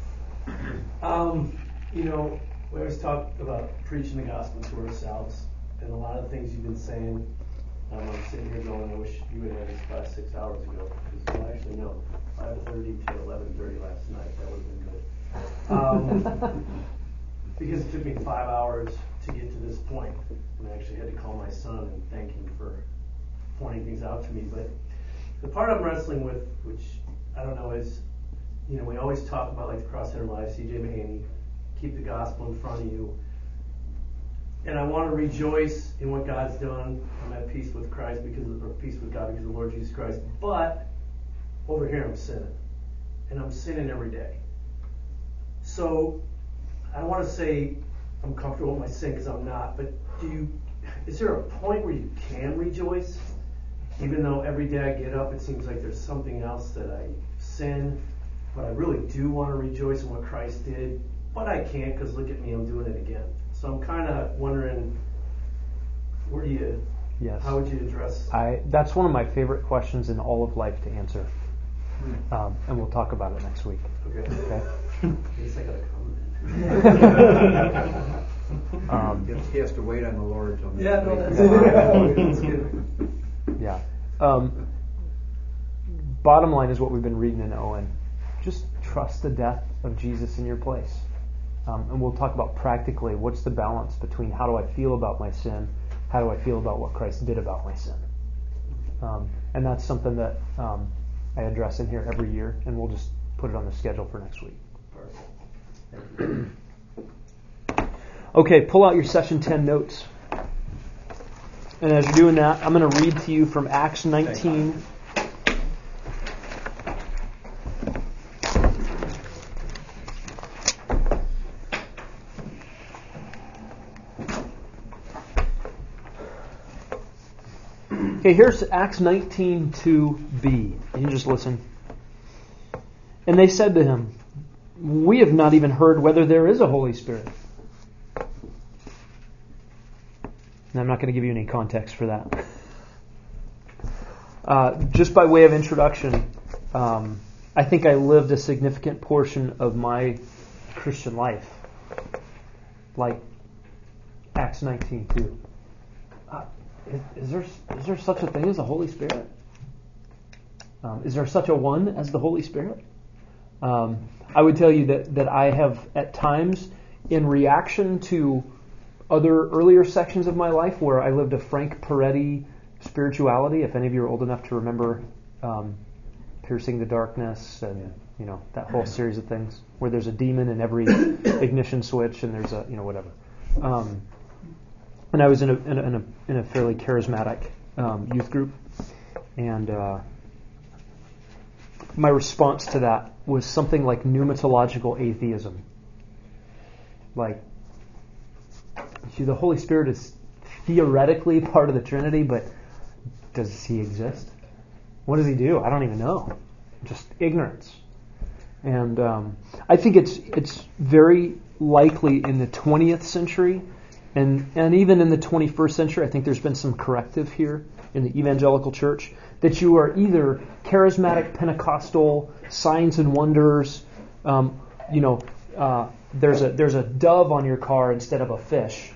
S10: We always talk about preaching the gospel to ourselves, and a lot of the things you've been saying, I'm sitting here going, I wish you would have this class 6 hours ago. Well, actually, no, 5:30 to 11:30 last night. That would have been good. Because it took me 5 hours to get to this point, and I actually had to call my son and thank him for pointing things out to me. But the part I'm wrestling with, which I don't know, is, we always talk about like the Cross Center Live, C.J. Mahaney, keep the gospel in front of you. And I want to rejoice in what God's done. I'm at peace with Christ peace with God because of the Lord Jesus Christ. But over here I'm sinning. And I'm sinning every day. So I don't want to say I'm comfortable with my sin because I'm not, but is there a point where you can rejoice? Even though every day I get up, it seems like there's something else that I sin, but I really do want to rejoice in what Christ did, but I can't because look at me, I'm doing it again. So I'm kind of wondering, how would you address?
S3: That's one of my favorite questions in all of life to answer, and we'll talk about it next week.
S10: Okay. I guess I gotta come then.
S5: He has to wait on the Lord until next
S10: Yeah, no,
S5: week.
S10: that's good.
S3: Yeah. Bottom line is what we've been reading in Owen. Just trust the death of Jesus in your place. And we'll talk about practically what's the balance between how do I feel about my sin, how do I feel about what Christ did about my sin. And that's something that I address in here every year, and we'll just put it on the schedule for next week. Okay, pull out your session 10 notes. And as you're doing that, I'm going to read to you from Acts 19. Okay, here's Acts 19:2b. You can just listen. And they said to him, "We have not even heard whether there is a Holy Spirit." And I'm not going to give you any context for that. Just by way of introduction, I think I lived a significant portion of my Christian life like Acts 19:2. Is there such a thing as the Holy Spirit? Is there such a one as the Holy Spirit? I would tell you that I have at times, in reaction to other earlier sections of my life where I lived a Frank Peretti spirituality, if any of you are old enough to remember Piercing the Darkness and that whole series of things, where there's a demon in every ignition switch and there's a whatever. And I was in a fairly charismatic youth group, and my response to that was something like pneumatological atheism. Like, the Holy Spirit is theoretically part of the Trinity, but does he exist? What does he do? I don't even know. Just ignorance. And I think it's very likely in the 20th century and even in the 21st century, I think there's been some corrective here in the evangelical church, that you are either charismatic Pentecostal, signs and wonders, there's a dove on your car instead of a fish,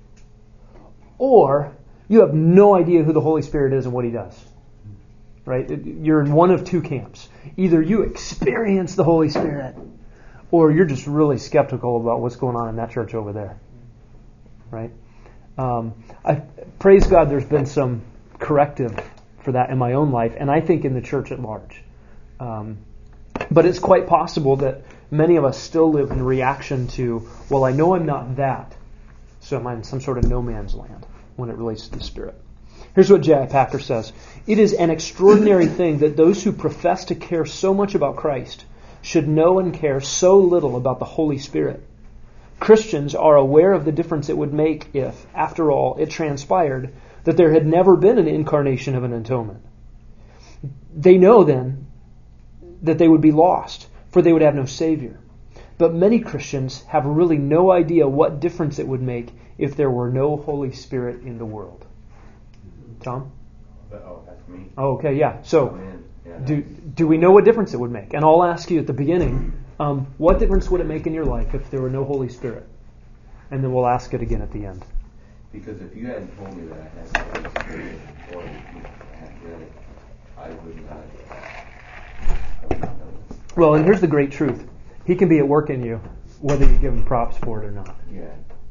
S3: or you have no idea who the Holy Spirit is and what he does. Right? You're in one of two camps. Either you experience the Holy Spirit, or you're just really skeptical about what's going on in that church over there. Right? I praise God there's been some corrective for that in my own life, and I think in the church at large. But it's quite possible that many of us still live in reaction to, well, I know I'm not that, so I'm in some sort of no man's land when it relates to the Spirit. Here's what J.I. Packer says. It is an extraordinary thing that those who profess to care so much about Christ should know and care so little about the Holy Spirit. Christians are aware of the difference it would make if, after all, it transpired that there had never been an incarnation of an atonement. They know then that they would be lost, for they would have no Savior. But many Christians have really no idea what difference it would make if there were no Holy Spirit in the world. Tom?
S2: Oh, that's me.
S3: Oh, okay, yeah. So, do we know what difference it would make? And I'll ask you at the beginning, what difference would it make in your life if there were no Holy Spirit? And then we'll ask it again at the end.
S2: Because if you hadn't told me that I had the Holy Spirit, or I had read it, I would not know this.
S3: Well, and here's the great truth. He can be at work in you, whether you give him props for it or not.
S2: Yeah.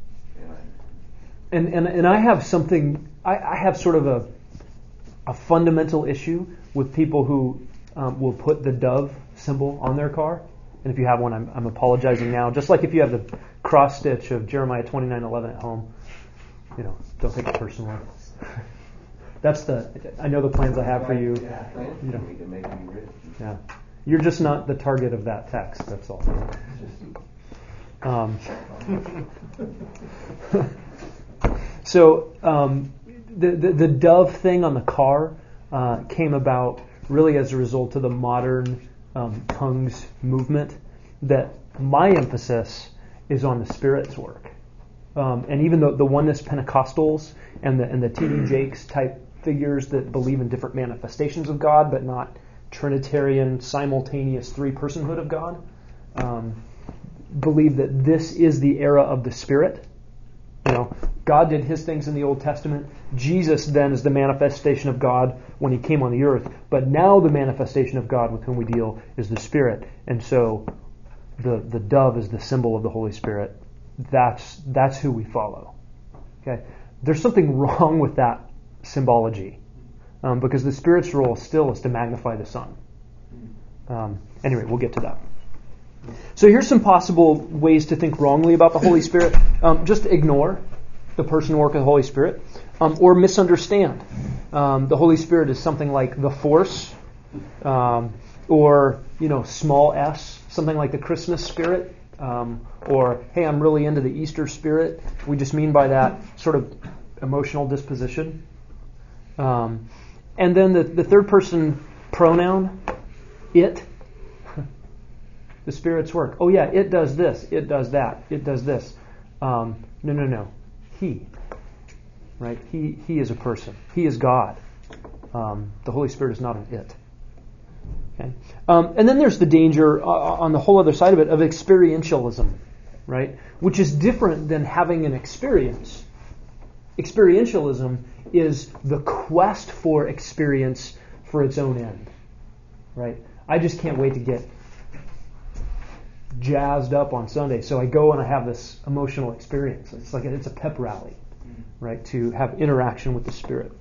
S3: And I have something, I have sort of a fundamental issue with people who will put the dove symbol on their car. And if you have one, I'm apologizing now. Just like if you have the cross stitch of Jeremiah 29:11 at home, don't take it personally. I know the plans I have for you. Yeah. You're just not the target of that text, that's all. The dove thing on the car came about really as a result of the modern tongues movement, that my emphasis is on the Spirit's work. And even the oneness Pentecostals and the T.D. Jakes type figures that believe in different manifestations of God, but not Trinitarian, simultaneous three-personhood of God, believe that this is the era of the Spirit. God did His things in the Old Testament. Jesus then is the manifestation of God when He came on the earth. But now the manifestation of God with whom we deal is the Spirit. And so the dove is the symbol of the Holy Spirit. That's who we follow. Okay? There's something wrong with that symbology, because the Spirit's role still is to magnify the Son. Anyway, we'll get to that. So here's some possible ways to think wrongly about the Holy Spirit. Just ignore the person and work of the Holy Spirit, or misunderstand. The Holy Spirit is something like the Force, or small s, something like the Christmas Spirit, or hey, I'm really into the Easter Spirit. We just mean by that sort of emotional disposition. And then the third person pronoun, it. The Spirit's work. Oh yeah, it does this, it does that, it does this. No. He. Right? He is a person. He is God. The Holy Spirit is not an it. Okay? And then there's the danger on the whole other side of it of experientialism, right? Which is different than having an experience. Experientialism is the quest for experience for its own end, right? I just can't wait to get jazzed up on Sunday, so I go and I have this emotional experience. It's like it's a pep rally, right? To have interaction with the Spirit.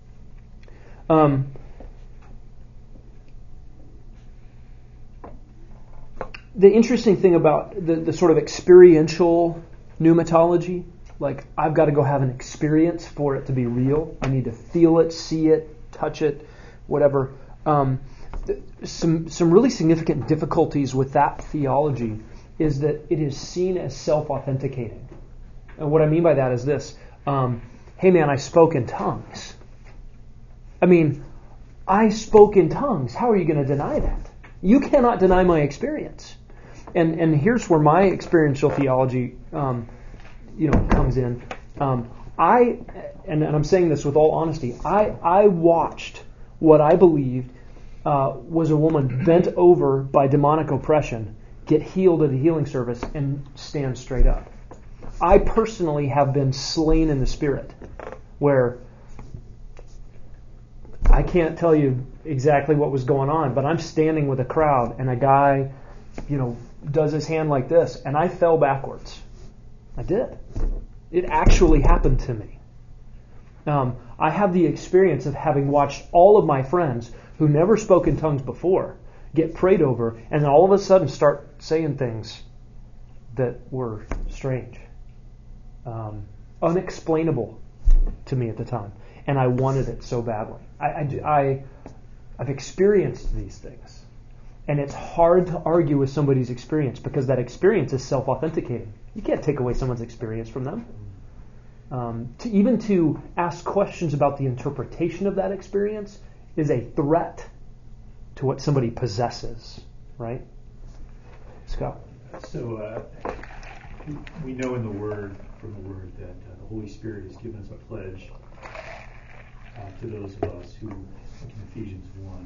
S3: The interesting thing about the sort of experiential pneumatology, like I've got to go have an experience for it to be real. I need to feel it, see it, touch it, whatever. Some really significant difficulties with that theology is that it is seen as self-authenticating. And what I mean by that is this. Hey man, I spoke in tongues. I mean, I spoke in tongues. How are you going to deny that? You cannot deny my experience. And here's where my experiential theology comes in. And I'm saying this with all honesty, I watched what I believed was a woman bent over by demonic oppression get healed at a healing service and stand straight up. I personally have been slain in the Spirit, where I can't tell you exactly what was going on, but I'm standing with a crowd and a guy, does his hand like this, and I fell backwards. I did. It actually happened to me. I have the experience of having watched all of my friends who never spoke in tongues before get prayed over, and then all of a sudden start saying things that were strange, unexplainable to me at the time, and I wanted it so badly. I've experienced these things, and it's hard to argue with somebody's experience because that experience is self-authenticating. You can't take away someone's experience from them. To ask questions about the interpretation of that experience is a threat to what somebody possesses, right? Scott?
S12: So we know from the Word that the Holy Spirit has given us a pledge to those of us who, like in Ephesians 1,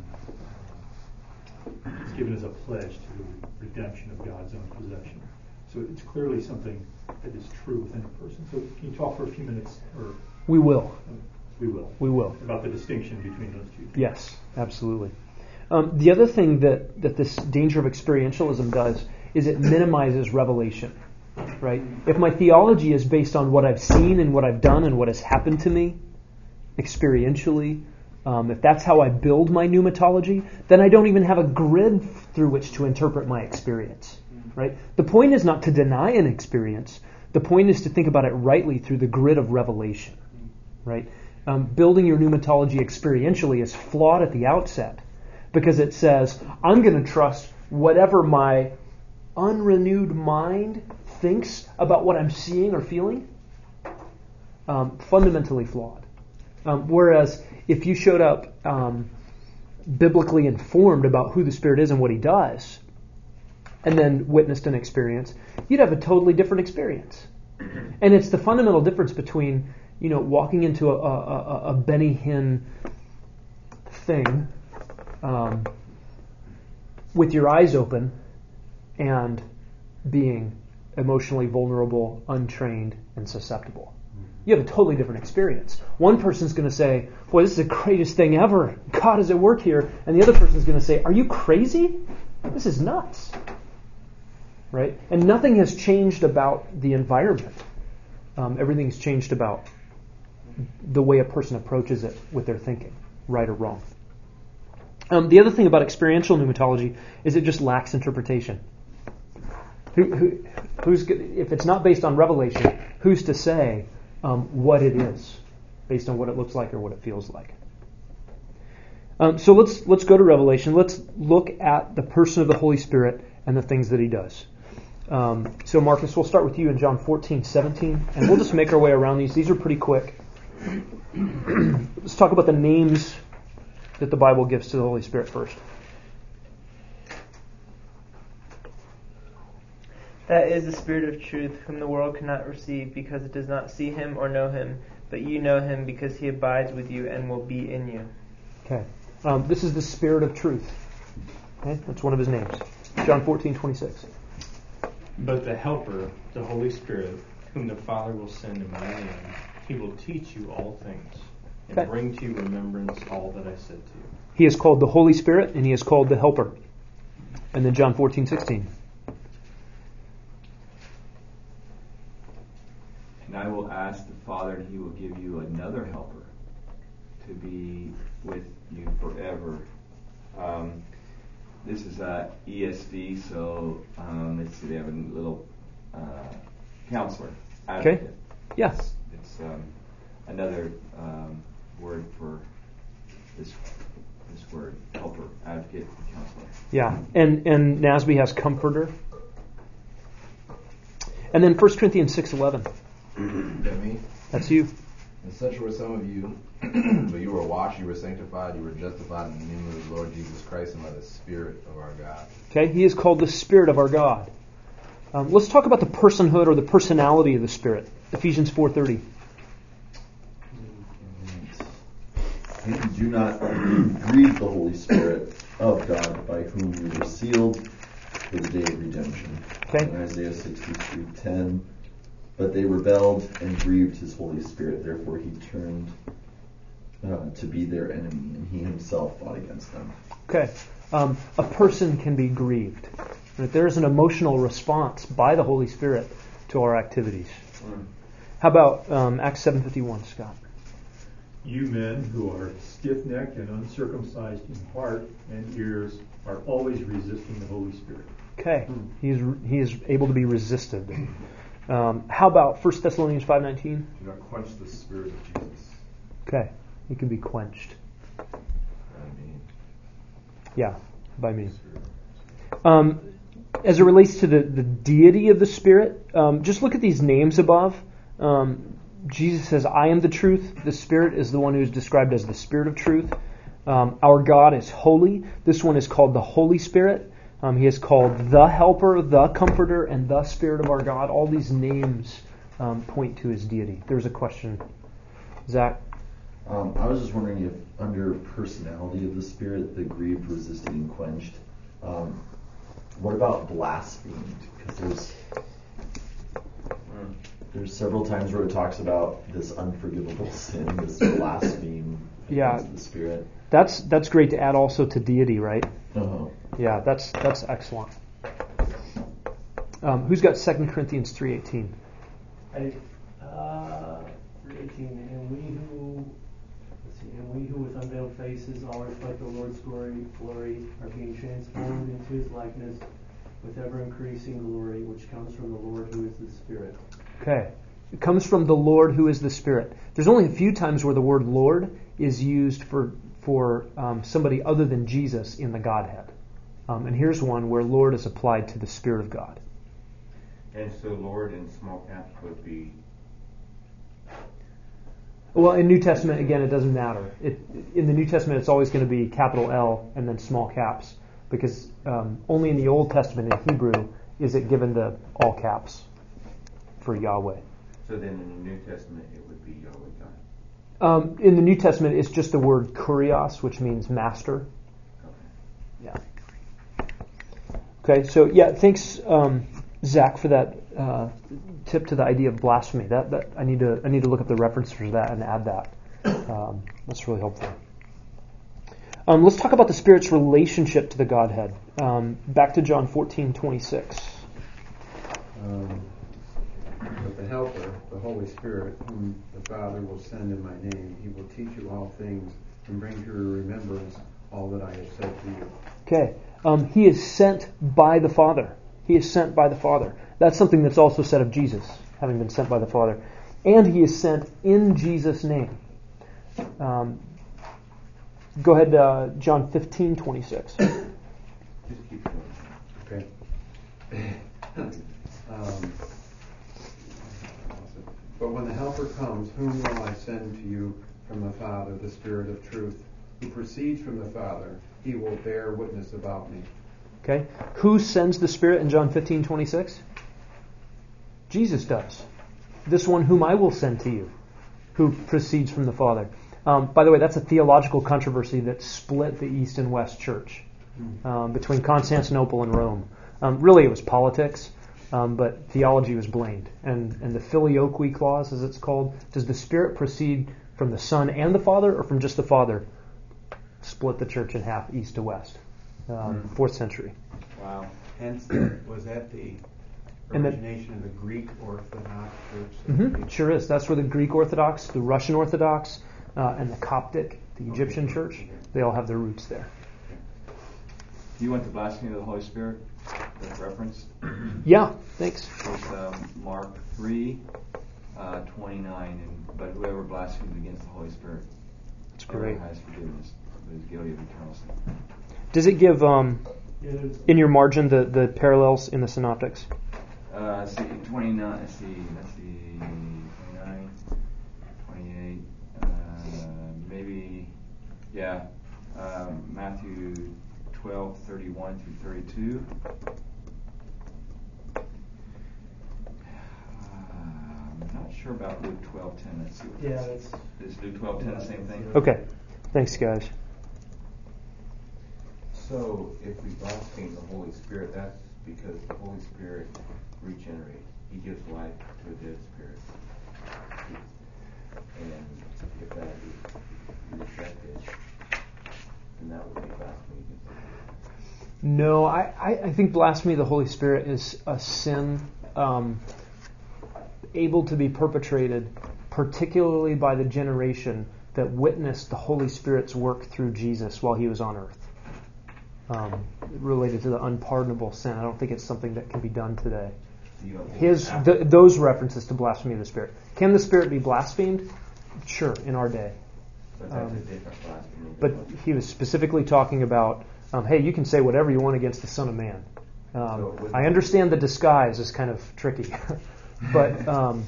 S12: has given us a pledge to the redemption of God's own possession. So it's clearly something that is true within a person. So can you talk for a few minutes?
S3: We will.
S12: We will.
S3: We will.
S12: About the distinction between those two things.
S3: Yes, absolutely. The other thing that this danger of experientialism does is it minimizes revelation, right? If my theology is based on what I've seen and what I've done and what has happened to me experientially, if that's how I build my pneumatology, then I don't even have a grid through which to interpret my experience, right? The point is not to deny an experience. The point is to think about it rightly through the grid of revelation, right? Building your pneumatology experientially is flawed at the outset because it says, I'm going to trust whatever my unrenewed mind thinks about what I'm seeing or feeling, fundamentally flawed. Whereas if you showed up biblically informed about who the Spirit is and what He does, and then witnessed an experience, you'd have a totally different experience. And it's the fundamental difference between, walking into a Benny Hinn thing with your eyes open and being emotionally vulnerable, untrained, and susceptible. You have a totally different experience. One person's going to say, boy, this is the greatest thing ever. God is at work here. And the other person's going to say, are you crazy? This is nuts. Right? And nothing has changed about the environment. Everything's changed about the way a person approaches it with their thinking, right or wrong. The other thing about experiential pneumatology is it just lacks interpretation. If it's not based on revelation, who's to say what it is, based on what it looks like or what it feels like? So let's go to Revelation. Let's look at the person of the Holy Spirit and the things that He does. So Marcus, we'll start with you in John 14:17, and we'll just make our way around these. These are pretty quick. Let's talk about the names that the Bible gives to the Holy Spirit first.
S6: That is the Spirit of truth, whom the world cannot receive, because it does not see Him or know Him. But you know Him, because He abides with you and will be in you. Okay. This is the Spirit of truth. Okay, that's one of His names. John 14:26.
S4: But the Helper, the Holy Spirit, whom the Father will send in my name, He will teach you all things, and bring to you remembrance all that I said to you.
S3: He is called the Holy Spirit, and He is called the Helper. And then John 14:16.
S8: And I will ask the Father, and He will give you another helper to be with you forever. This is ESV, so let's see, they have a little counselor, advocate.
S3: Okay. Yes.
S8: It's another word for this word, helper, advocate, counselor.
S3: Yeah, and NASB has comforter. And then 1 Corinthians 6:11.
S13: Is that me?
S3: That's you.
S13: And such were some of you, but you were washed, you were sanctified, you were justified in the name of the Lord Jesus Christ and by the Spirit of our God.
S3: Okay, He is called the Spirit of our God. Let's talk about the personhood or the personality of the Spirit. Ephesians 4:30.
S9: And do not grieve the Holy Spirit of God, by whom you were sealed for the day of redemption.
S3: Okay.
S9: In Isaiah 63:10. But they rebelled and grieved His Holy Spirit. Therefore He turned to be their enemy, and He Himself fought against them. Okay. A person can be grieved. Right? There is an emotional response by the Holy Spirit to our activities. How about Acts 7:51, Scott?
S12: You men who are stiff-necked and uncircumcised in heart and ears are always resisting the Holy Spirit.
S3: Okay. He is able to be resisted. How about 1 Thessalonians 5:19?
S11: Do not quench the Spirit of Jesus.
S3: Okay. He can be quenched. By me. As it relates to the deity of the Spirit, just look at these names above. Jesus says, I am the truth. The Spirit is the one who is described as the Spirit of truth. Our God is holy. This one is called the Holy Spirit. He is called the Helper, the Comforter, and the Spirit of our God. All these names point to His deity. There's a question. Zach?
S9: I was just wondering if under personality of the Spirit, the grieved, resisted, and quenched, what about blasphemed? Because there's several times where it talks about this unforgivable sin, this blaspheme against the Spirit.
S3: That's great to add also to deity, right?
S9: Uh-huh.
S3: Yeah, that's excellent. Who's got 2 Corinthians 3:18?
S10: 3:18. And we who with unveiled faces all reflect the Lord's glory are being transformed into His likeness with ever increasing glory, which comes from the Lord who is the Spirit.
S3: Okay. It comes from the Lord who is the Spirit. There's only a few times where the word Lord is used for somebody other than Jesus in the Godhead. And here's one where Lord is applied to the Spirit of God.
S2: And so Lord in small caps would be...
S3: Well, in New Testament, again, it doesn't matter. In the New Testament, it's always going to be capital L and then small caps, because only in the Old Testament in Hebrew is it given the all caps for Yahweh.
S2: So then in the New Testament, it would be Yahweh God.
S3: In the New Testament, it's just the word kurios, which means master.
S2: Okay.
S3: Yeah. Okay, so yeah, thanks, Zach, for that tip to the idea of blasphemy. That I need to look up the reference for that and add that. That's really helpful. Let's talk about the Spirit's relationship to the Godhead. Back to John 14:26.
S5: But the Helper, the Holy Spirit, whom the Father will send in my name, he will teach you all things and bring to your remembrance all that I have said to you.
S3: Okay. He is sent by the Father. He is sent by the Father. That's something that's also said of Jesus, having been sent by the Father. And he is sent in Jesus' name. Go ahead, John 15:26.
S2: Just keep going.
S5: Okay. But when the Helper comes, whom will I send to you from the Father, the Spirit of truth, who proceeds from the Father? He will bear witness about me.
S3: Okay. Who sends the Spirit in John 15:26? Jesus does. This one whom I will send to you, who proceeds from the Father. By the way, that's a theological controversy that split the East and West Church between Constantinople and Rome. Really, it was politics. But theology was blamed. And the filioque clause, as it's called, does the Spirit proceed from the Son and the Father, or from just the Father? Split the church in half, east to west. 4th century.
S5: Wow. Hence, was that the origination of the Greek Orthodox Church?
S3: Sure is. That's where the Greek Orthodox, the Russian Orthodox, and the Coptic, the Egyptian church, they all have their roots there.
S8: Do you want the blasphemy of the Holy Spirit? That reference?
S3: Yeah, thanks.
S8: It's Mark 3:29, but whoever blasphemes against the Holy Spirit,
S3: that's great,
S8: has forgiveness, but is guilty of eternal sin.
S3: Does it give in your margin the parallels in the synoptics?
S8: See 29. Let's see 29, 28, maybe, yeah. Matthew 12:31 through 32. I'm not sure about Luke 12:10. Let's see what is Luke 12:10 the same thing?
S3: Okay. Thanks, guys.
S2: So, if we blaspheme the Holy Spirit, that's because the Holy Spirit regenerates. He gives life to a dead spirit. And if that is rejected, then that would be blasphemy against the Holy Spirit.
S3: No, I think blasphemy of the Holy Spirit is a sin able to be perpetrated particularly by the generation that witnessed the Holy Spirit's work through Jesus while he was on earth. Related to the unpardonable sin. I don't think it's something that can be done today. Those references to blasphemy of the Spirit. Can the Spirit be blasphemed? Sure, in our day.
S2: But that's a different blasphemy.
S3: But he was specifically talking about, hey, you can say whatever you want against the Son of Man. I understand the disguise is kind of tricky. But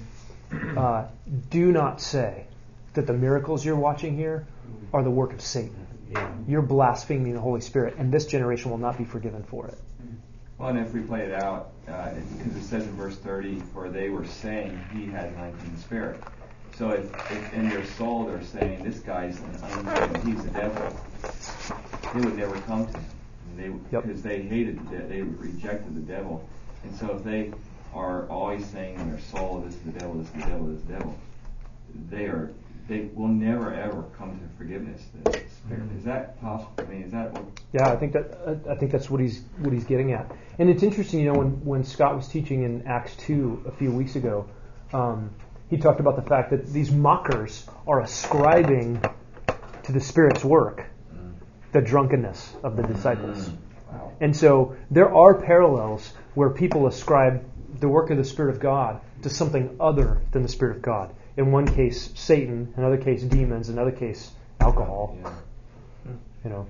S3: do not say that the miracles you're watching here are the work of Satan. Yeah. You're blaspheming the Holy Spirit, and this generation will not be forgiven for it.
S8: Well, and if we play it out, because it says in verse 30, for they were saying he had an unclean spirit. So if in their soul they're saying this guy's an unclean, he's the devil, they would never come to him. Because they hated they rejected the devil. And so if they are always saying in their soul, this is the devil, this is the devil, this is the devil, they will never ever come to forgiveness. The Spirit. Is that possible? I mean, is that what?
S3: Yeah, I think that's what he's getting at. And it's interesting, when Scott was teaching in Acts 2 a few weeks ago, he talked about the fact that these mockers are ascribing to the Spirit's work the drunkenness of the disciples.
S8: Wow.
S3: And so there are parallels where people ascribe the work of the Spirit of God to something other than the Spirit of God. In one case, Satan. In another case, demons. In another case, alcohol.
S2: Yeah.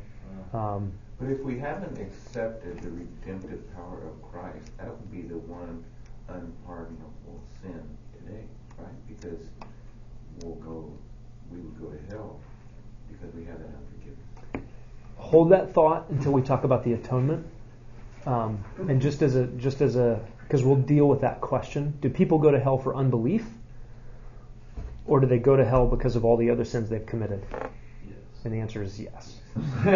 S2: But if we haven't accepted the redemptive power of Christ, that would be the one unpardonable sin today, right? Because we would go to hell because we have that unforgiveness.
S3: Hold that thought until we talk about the atonement. And just as a, because we'll deal with that question. Do people go to hell for unbelief? Or do they go to hell because of all the other sins they've committed?
S12: Yes.
S3: And the answer is yes.
S7: I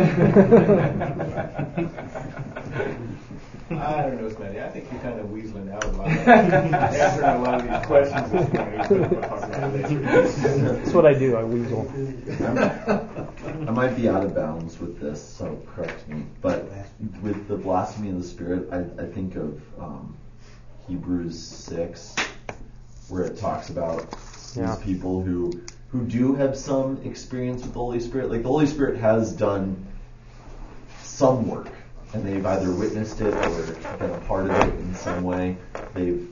S7: don't know, Smitty. I think you're kind of weaseling out a lot, answering a lot of these questions this morning.
S3: That's what I do. I weasel.
S9: I might be out of bounds with this, so correct me. But with the blasphemy of the Spirit, I think of Hebrews 6, where it talks about these people who do have some experience with the Holy Spirit. Like the Holy Spirit has done some work, and they've either witnessed it or been a part of it in some way. They've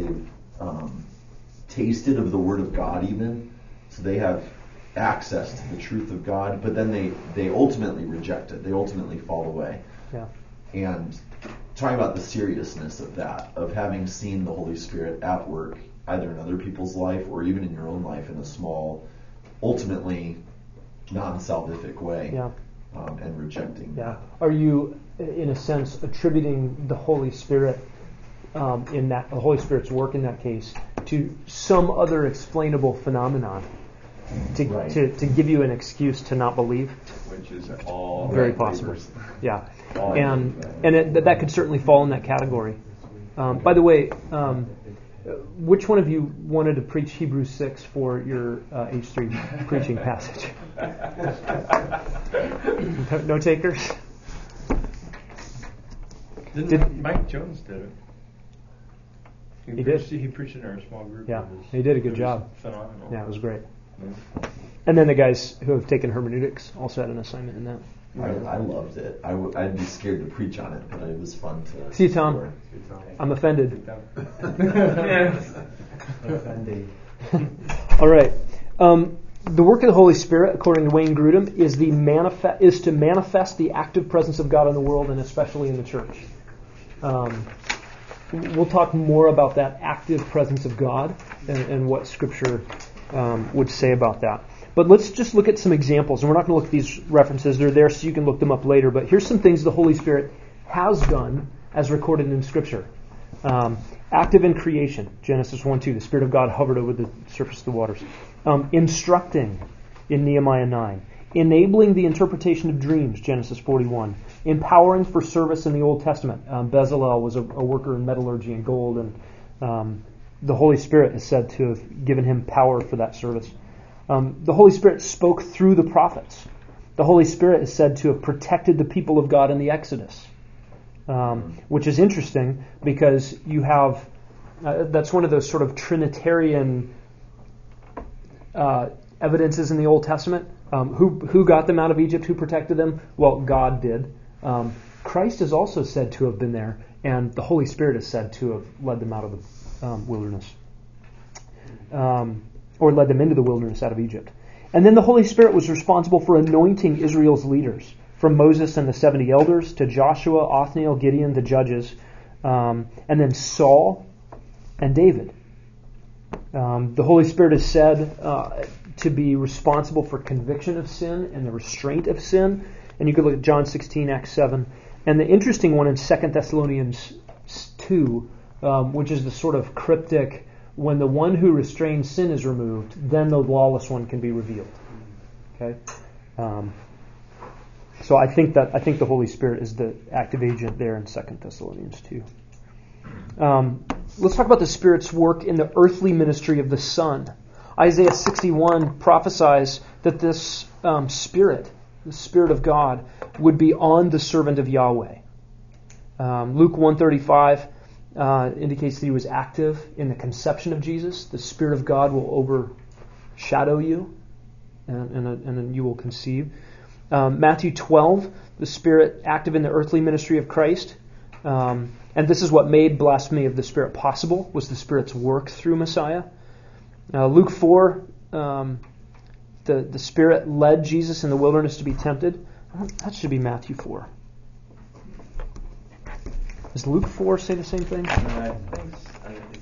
S9: tasted of the Word of God even, so they have access to the truth of God, but then they ultimately reject it. They ultimately fall away.
S3: Yeah.
S9: And talking about the seriousness of that, of having seen the Holy Spirit at work, either in other people's life or even in your own life in a small, ultimately non-salvific way, and rejecting.
S3: Yeah. Are you, in a sense, attributing the Holy Spirit in that the Holy Spirit's work in that case to some other explainable phenomenon to give you an excuse to not believe?
S8: Which is all
S3: very possible. Yeah, and that could certainly fall in that category. By the way, which one of you wanted to preach Hebrews 6 for your H3 preaching passage? No takers?
S4: Mike Jones did it.
S3: He did.
S4: He preached in our small group.
S3: Yeah, he did a good job.
S4: Phenomenal.
S3: Yeah, it was great.
S4: Yeah.
S3: And then the guys who have taken hermeneutics also had an assignment in that.
S9: I loved it. I'd be scared to preach on it, but it was fun to.
S3: See you, Tom. I'm offended.
S5: Offended.
S3: All right. The work of the Holy Spirit, according to Wayne Grudem, is to manifest the active presence of God in the world and especially in the church. We'll talk more about that active presence of God and what Scripture would say about that. But let's just look at some examples. And we're not going to look at these references. They're there so you can look them up later. But here's some things the Holy Spirit has done as recorded in Scripture. Active in creation, Genesis 1:2. The Spirit of God hovered over the surface of the waters. Instructing in Nehemiah 9. Enabling the interpretation of dreams, Genesis 41. Empowering for service in the Old Testament. Bezalel was a worker in metallurgy and gold, and the Holy Spirit is said to have given him power for that service. The Holy Spirit spoke through the prophets. The Holy Spirit is said to have protected the people of God in the Exodus, which is interesting because you have, that's one of those sort of Trinitarian evidences in the Old Testament. Who got them out of Egypt? Who protected them? Well, God did. Christ is also said to have been there, and the Holy Spirit is said to have led them out of the wilderness. Or led them into the wilderness out of Egypt. And then the Holy Spirit was responsible for anointing Israel's leaders, from Moses and the 70 elders to Joshua, Othniel, Gideon, the judges, and then Saul and David. The Holy Spirit is said to be responsible for conviction of sin and the restraint of sin. And you could look at John 16, Acts 7. And the interesting one in 2 Thessalonians 2, which is the sort of cryptic, when the one who restrains sin is removed, then the lawless one can be revealed. Okay, so I think the Holy Spirit is the active agent there in 2 Thessalonians 2. Let's talk about the Spirit's work in the earthly ministry of the Son. Isaiah 61 prophesies that this Spirit, the Spirit of God, would be on the servant of Yahweh. Luke 1:35 indicates that he was active in the conception of Jesus. The Spirit of God will overshadow you, and you will conceive. Matthew 12, the Spirit active in the earthly ministry of Christ. And this is what made blasphemy of the Spirit possible, was the Spirit's work through Messiah. Luke 4, the Spirit led Jesus in the wilderness to be tempted. That should be Matthew 4. Does Luke 4 say the same thing?
S4: I think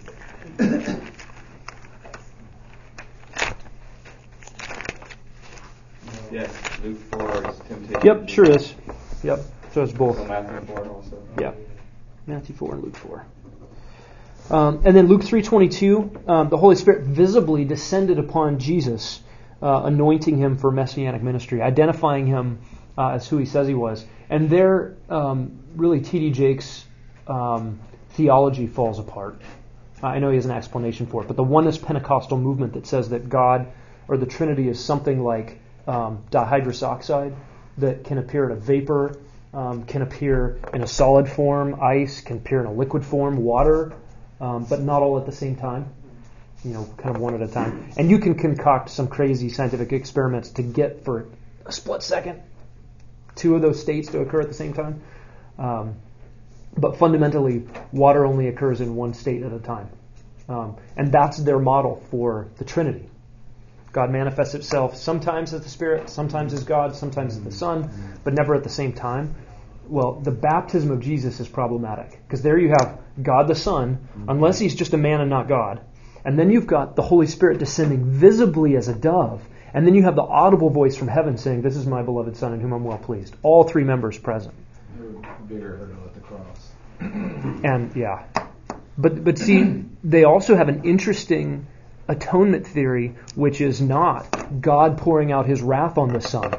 S8: Yes, Luke 4 is temptation.
S3: Yep, sure is. Yep, so it's both.
S8: So Matthew 4 also.
S3: Yeah, Matthew 4 and Luke 4. And then Luke 3:22, the Holy Spirit visibly descended upon Jesus, anointing him for messianic ministry, identifying him as who he says he was. And there, really, T.D. Jakes' theology falls apart. I know he has an explanation for it, but the oneness Pentecostal movement that says that God or the Trinity is something like dihydrous oxide that can appear in a vapor, can appear in a solid form, ice, can appear in a liquid form, water, but not all at the same time, kind of one at a time. And you can concoct some crazy scientific experiments to get for a split second 2 of those states to occur at the same time. But fundamentally, water only occurs in one state at a time. And that's their model for the Trinity. God manifests himself sometimes as the Spirit, sometimes as God, sometimes as the Son, but never at the same time. Well, the baptism of Jesus is problematic, because there you have God the Son, unless he's just a man and not God. And then you've got the Holy Spirit descending visibly as a dove. And then you have the audible voice from heaven saying, "This is my beloved Son in whom I'm well pleased." All 3 members present.
S1: Bigger hurdle at the cross.
S3: And yeah. But see, they also have an interesting atonement theory, which is not God pouring out his wrath on the Son.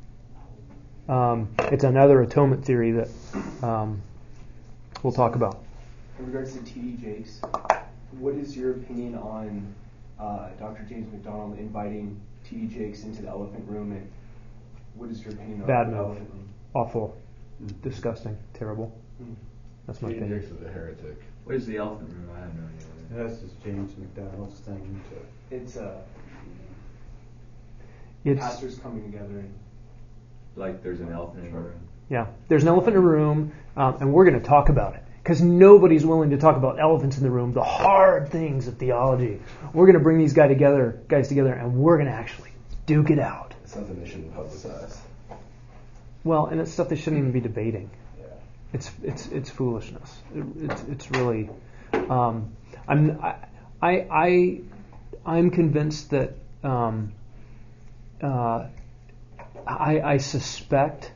S3: It's another atonement theory that we'll talk about.
S7: In regards to T.D. Jakes, what is your opinion on Dr. James MacDonald inviting T.D. Jakes into the elephant room, and what is your opinion on
S3: Bad
S7: the
S3: move.
S7: elephant room?
S3: Awful. Disgusting. Terrible. That's my
S13: T.D.
S3: opinion.
S13: Jakes is a heretic.
S8: What is the elephant room? I have no idea.
S5: That's just James MacDonald's thing.
S7: It's
S3: It's
S7: pastors coming together. And
S8: Like there's an elephant in the room.
S3: Yeah, there's an elephant in the room, and we're going to talk about it. Because nobody's willing to talk about elephants in the room, the hard things of theology. We're going to bring these guys together, and we're going to actually duke it out.
S13: It's something they shouldn't publicize.
S3: Well, and it's stuff they shouldn't even be debating.
S13: Yeah.
S3: It's foolishness. It's really. I'm convinced that I suspect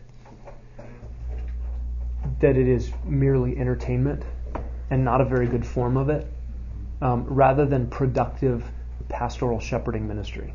S3: that it is merely entertainment and not a very good form of it, rather than productive pastoral shepherding ministry.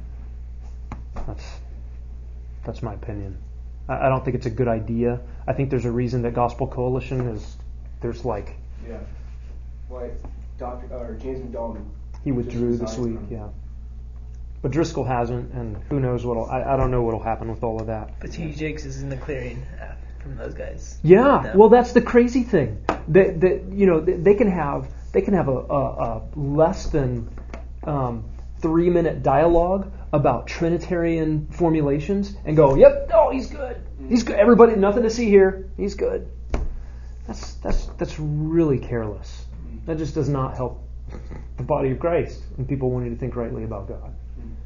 S3: That's my opinion. I don't think it's a good idea. I think there's a reason that Gospel Coalition there's like...
S7: Yeah. Why, James MacDonald...
S3: He withdrew this week, yeah. But Driscoll hasn't, and who knows I don't know what'll happen with all of that.
S6: But T.D. Jakes is in the clearing from those guys.
S3: Yeah, well, that's the crazy thing. They can have a less than 3-minute dialogue about Trinitarian formulations and go, "Yep, oh, he's good. He's good. Everybody, nothing to see here. He's good." That's really careless. That just does not help the body of Christ and people wanting to think rightly about God.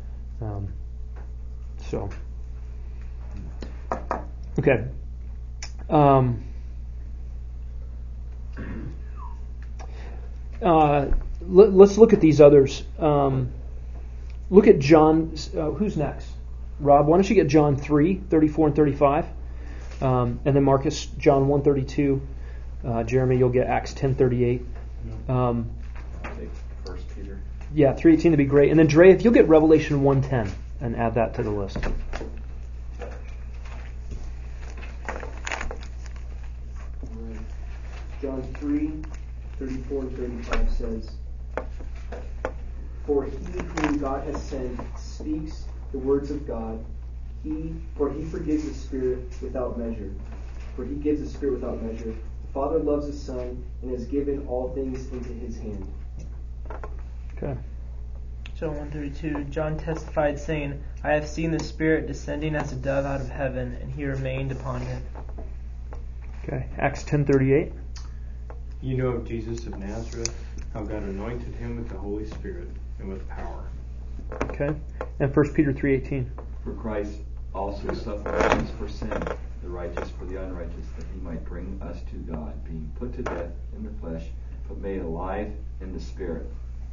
S3: Okay. Let's look at these others. Look at John. Who's next? Rob, why don't you get John 3:34 and 35, and then Marcus, John 1:32. Jeremy, you'll get Acts 10:38.
S8: I'll take 1 Peter.
S3: Yeah, 3:18 would be great. And then Dre, if you'll get Revelation 1:10 and add that to the list.
S7: John 3:34 and 35 says, "For he whom God has sent speaks the words of God. For he forgives the spirit without measure. For he gives the spirit without measure. The Father loves the Son and has given all things into his hand."
S3: Okay.
S6: John 1:32. John testified, saying, "I have seen the Spirit descending as a dove out of heaven, and he remained upon him."
S3: Okay. Acts 10:38.
S4: You know of Jesus of Nazareth, how God anointed him with the Holy Spirit and with power.
S3: Okay. And 1 Peter 3:18.
S2: For Christ also suffered once for sin, the righteous for the unrighteous, that he might bring us to God, being put to death in the flesh, but made alive in the Spirit,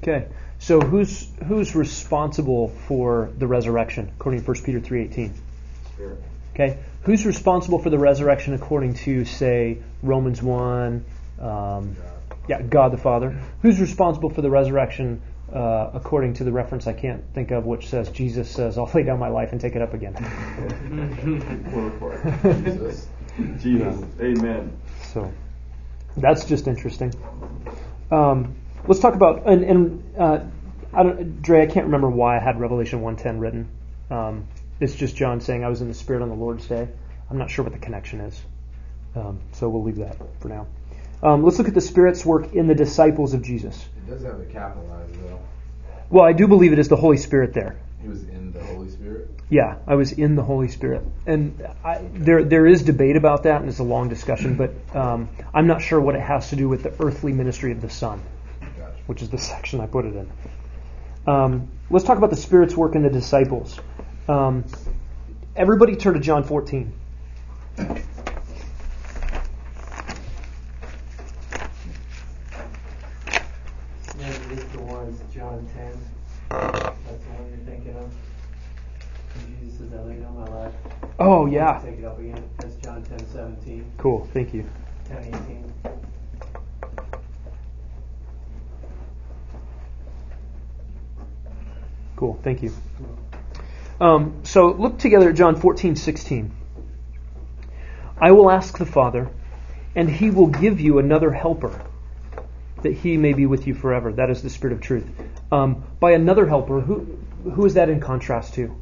S3: Okay, so who's responsible for the resurrection according to 1 Peter 3:18?
S2: Spirit.
S3: Okay, who's responsible for the resurrection according to, say, Romans 1? God the Father. Who's responsible for the resurrection according to the reference I can't think of, which says Jesus says, "I'll lay down my life and take it up again."
S8: Jesus. Jesus. Amen.
S3: So that's just interesting. Let's talk about Dre, I can't remember why I had Revelation 1:10 written. It's just John saying, "I was in the Spirit on the Lord's day." I'm not sure what the connection is, so we'll leave that for now. Let's look at the Spirit's work in the disciples of Jesus.
S13: It does have a capitalized though.
S3: Well, I do believe it is the Holy Spirit there.
S13: He was in the Holy Spirit?
S3: Yeah, I was in the Holy Spirit. And there is debate about that, and it's a long discussion, but I'm not sure what it has to do with the earthly ministry of the Son, which is the section I put it in. Let's talk about the Spirit's work in the disciples. Everybody turn to John 14.
S6: Maybe this the one, John 10. That's the one you're thinking of. Jesus says, "I lay down my life."
S3: Oh, yeah.
S6: Take it up again. That's John 10:17.
S3: Cool, thank you.
S6: 10:18.
S3: Cool, thank you. So look together at John 14:16. "I will ask the Father, and He will give you another helper, that He may be with you forever." That is the Spirit of truth. By another helper, who is that in contrast to?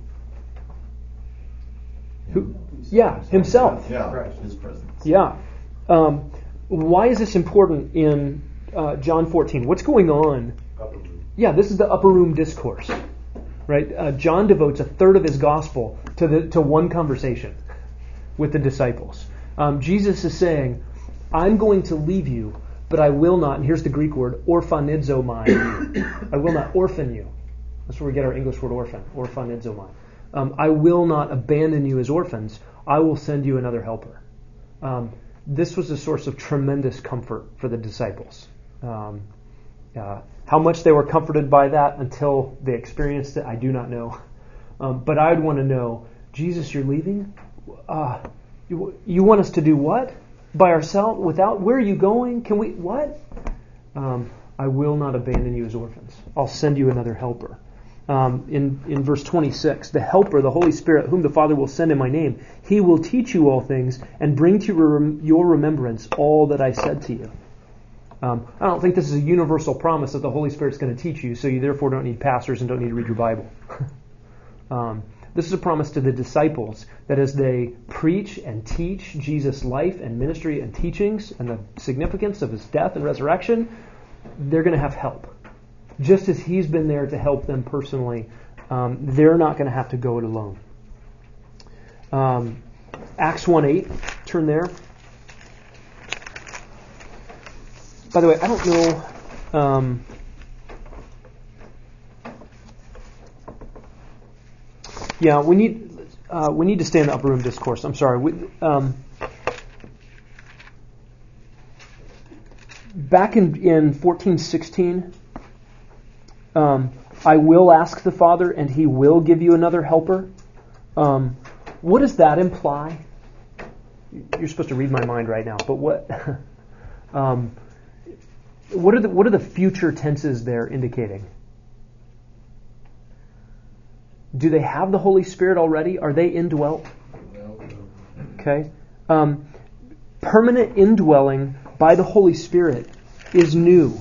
S3: Who? Yeah, Himself.
S9: Yeah, His presence.
S3: Yeah. Why is this important in John 14? What's going on? Yeah, this is the upper room discourse, right? John devotes a third of his gospel to one conversation with the disciples. Jesus is saying, "I'm going to leave you, but I will not," and here's the Greek word, orphanizomai. I will not orphan you. That's where we get our English word orphan, orphanizomai. I will not abandon you as orphans. I will send you another helper. This was a source of tremendous comfort for the disciples. How much they were comforted by that until they experienced it, I do not know. But I'd want to know, Jesus, you're leaving? You want us to do what? By ourselves? Without? Where are you going? Can we? What? I will not abandon you as orphans. I'll send you another helper. In verse 26, "The Helper, the Holy Spirit, whom the Father will send in my name, He will teach you all things and bring to your remembrance all that I said to you." I don't think this is a universal promise that the Holy Spirit's going to teach you, so you therefore don't need pastors and don't need to read your Bible. This is a promise to the disciples that as they preach and teach Jesus' life and ministry and teachings and the significance of His death and resurrection, they're going to have help. Just as He's been there to help them personally, they're not going to have to go it alone. Acts 1:8, turn there. By the way, I don't know. We need to stay in the upper room discourse. I'm sorry. Back in 14:16. I will ask the Father, and He will give you another helper. What does that imply? You're supposed to read my mind right now, but what? What are the future tenses there indicating? Do they have the Holy Spirit already? Are they indwelt? Okay. Permanent indwelling by the Holy Spirit is new.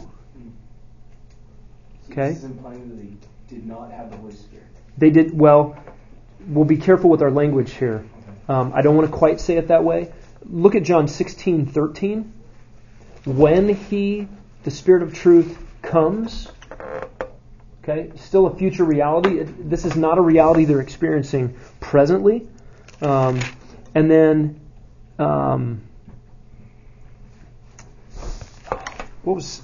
S3: Okay.
S7: This is implying that they did not have the Holy Spirit.
S3: They did. Well, we'll be careful with our language here. I don't want to quite say it that way. Look at John 16:13. When the Spirit of truth comes, okay, still a future reality. This is not a reality they're experiencing presently. And then, what was?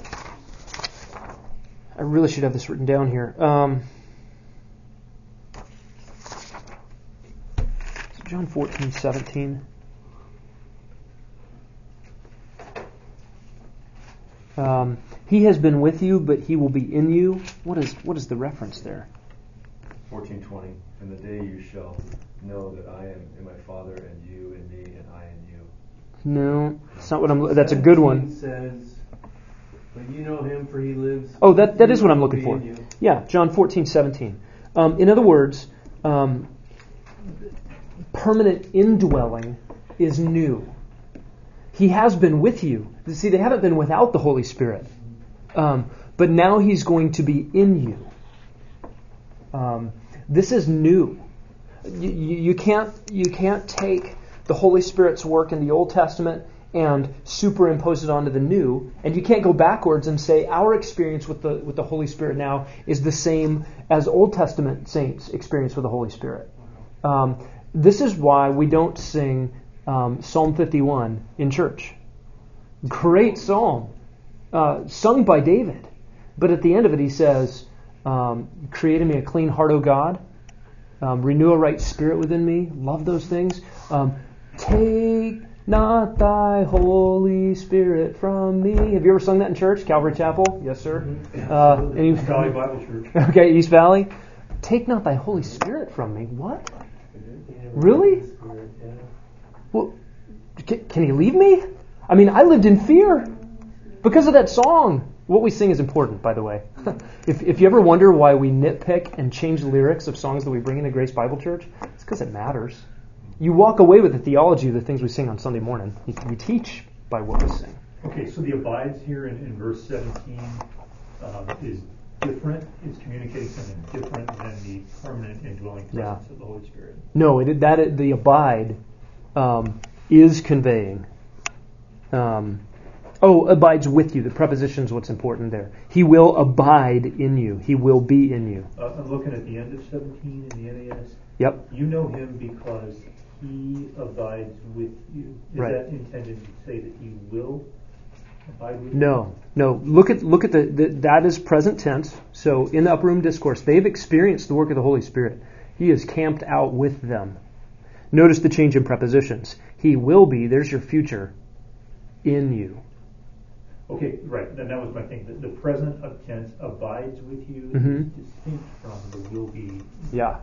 S3: I really should have this written down here. John 14:17. He has been with you, but he will be in you. What is the reference there?
S12: 14:20. And the day you shall know that I am in my Father, and you in me, and I in you.
S3: No, it's not what I'm. That's a good one.
S10: Says, but you know him, for he lives.
S3: Oh, that is what I'm looking for. Yeah, John 14:17. In other words, permanent indwelling is new. He has been with you. See, they haven't been without the Holy Spirit, but now he's going to be in you. This is new. You can't take the Holy Spirit's work in the Old Testament and superimpose it onto the New, and you can't go backwards and say our experience with the Holy Spirit now is the same as Old Testament saints' experience with the Holy Spirit. This is why we don't sing Psalm 51 in church. Great psalm, sung by David, but at the end of it he says, "Create in me a clean heart, O God. Renew a right spirit within me." Love those things. Take not thy Holy Spirit from me. Have you ever sung that in church? Calvary Chapel? Yes, sir.
S12: East Valley Bible Church.
S3: Okay, East Valley. Take not thy Holy Spirit from me. What? Really? Well, can he leave me? I mean, I lived in fear because of that song. What we sing is important, by the way. If you ever wonder why we nitpick and change the lyrics of songs that we bring into Grace Bible Church, it's because it matters. You walk away with the theology of the things we sing on Sunday morning. We teach by what we sing.
S12: Okay, so the abides here in verse 17 is different. It's communicating something different than the permanent indwelling presence of the Holy Spirit.
S3: No, the abide is conveying. Abides with you. The preposition is what's important there. He will abide in you. He will be in you.
S12: I'm looking at the end of 17 in the NAS.
S3: Yep.
S12: You know him because he abides with you. Is that intended to say that he will abide with you?
S3: No. Look at that is present tense. So in the upper room discourse, they've experienced the work of the Holy Spirit. He is camped out with them. Notice the change in prepositions. He will be. There's your future. In you.
S12: Okay, right. And that was my thing. The present tense abides with you is distinct from the will be.
S3: Yeah.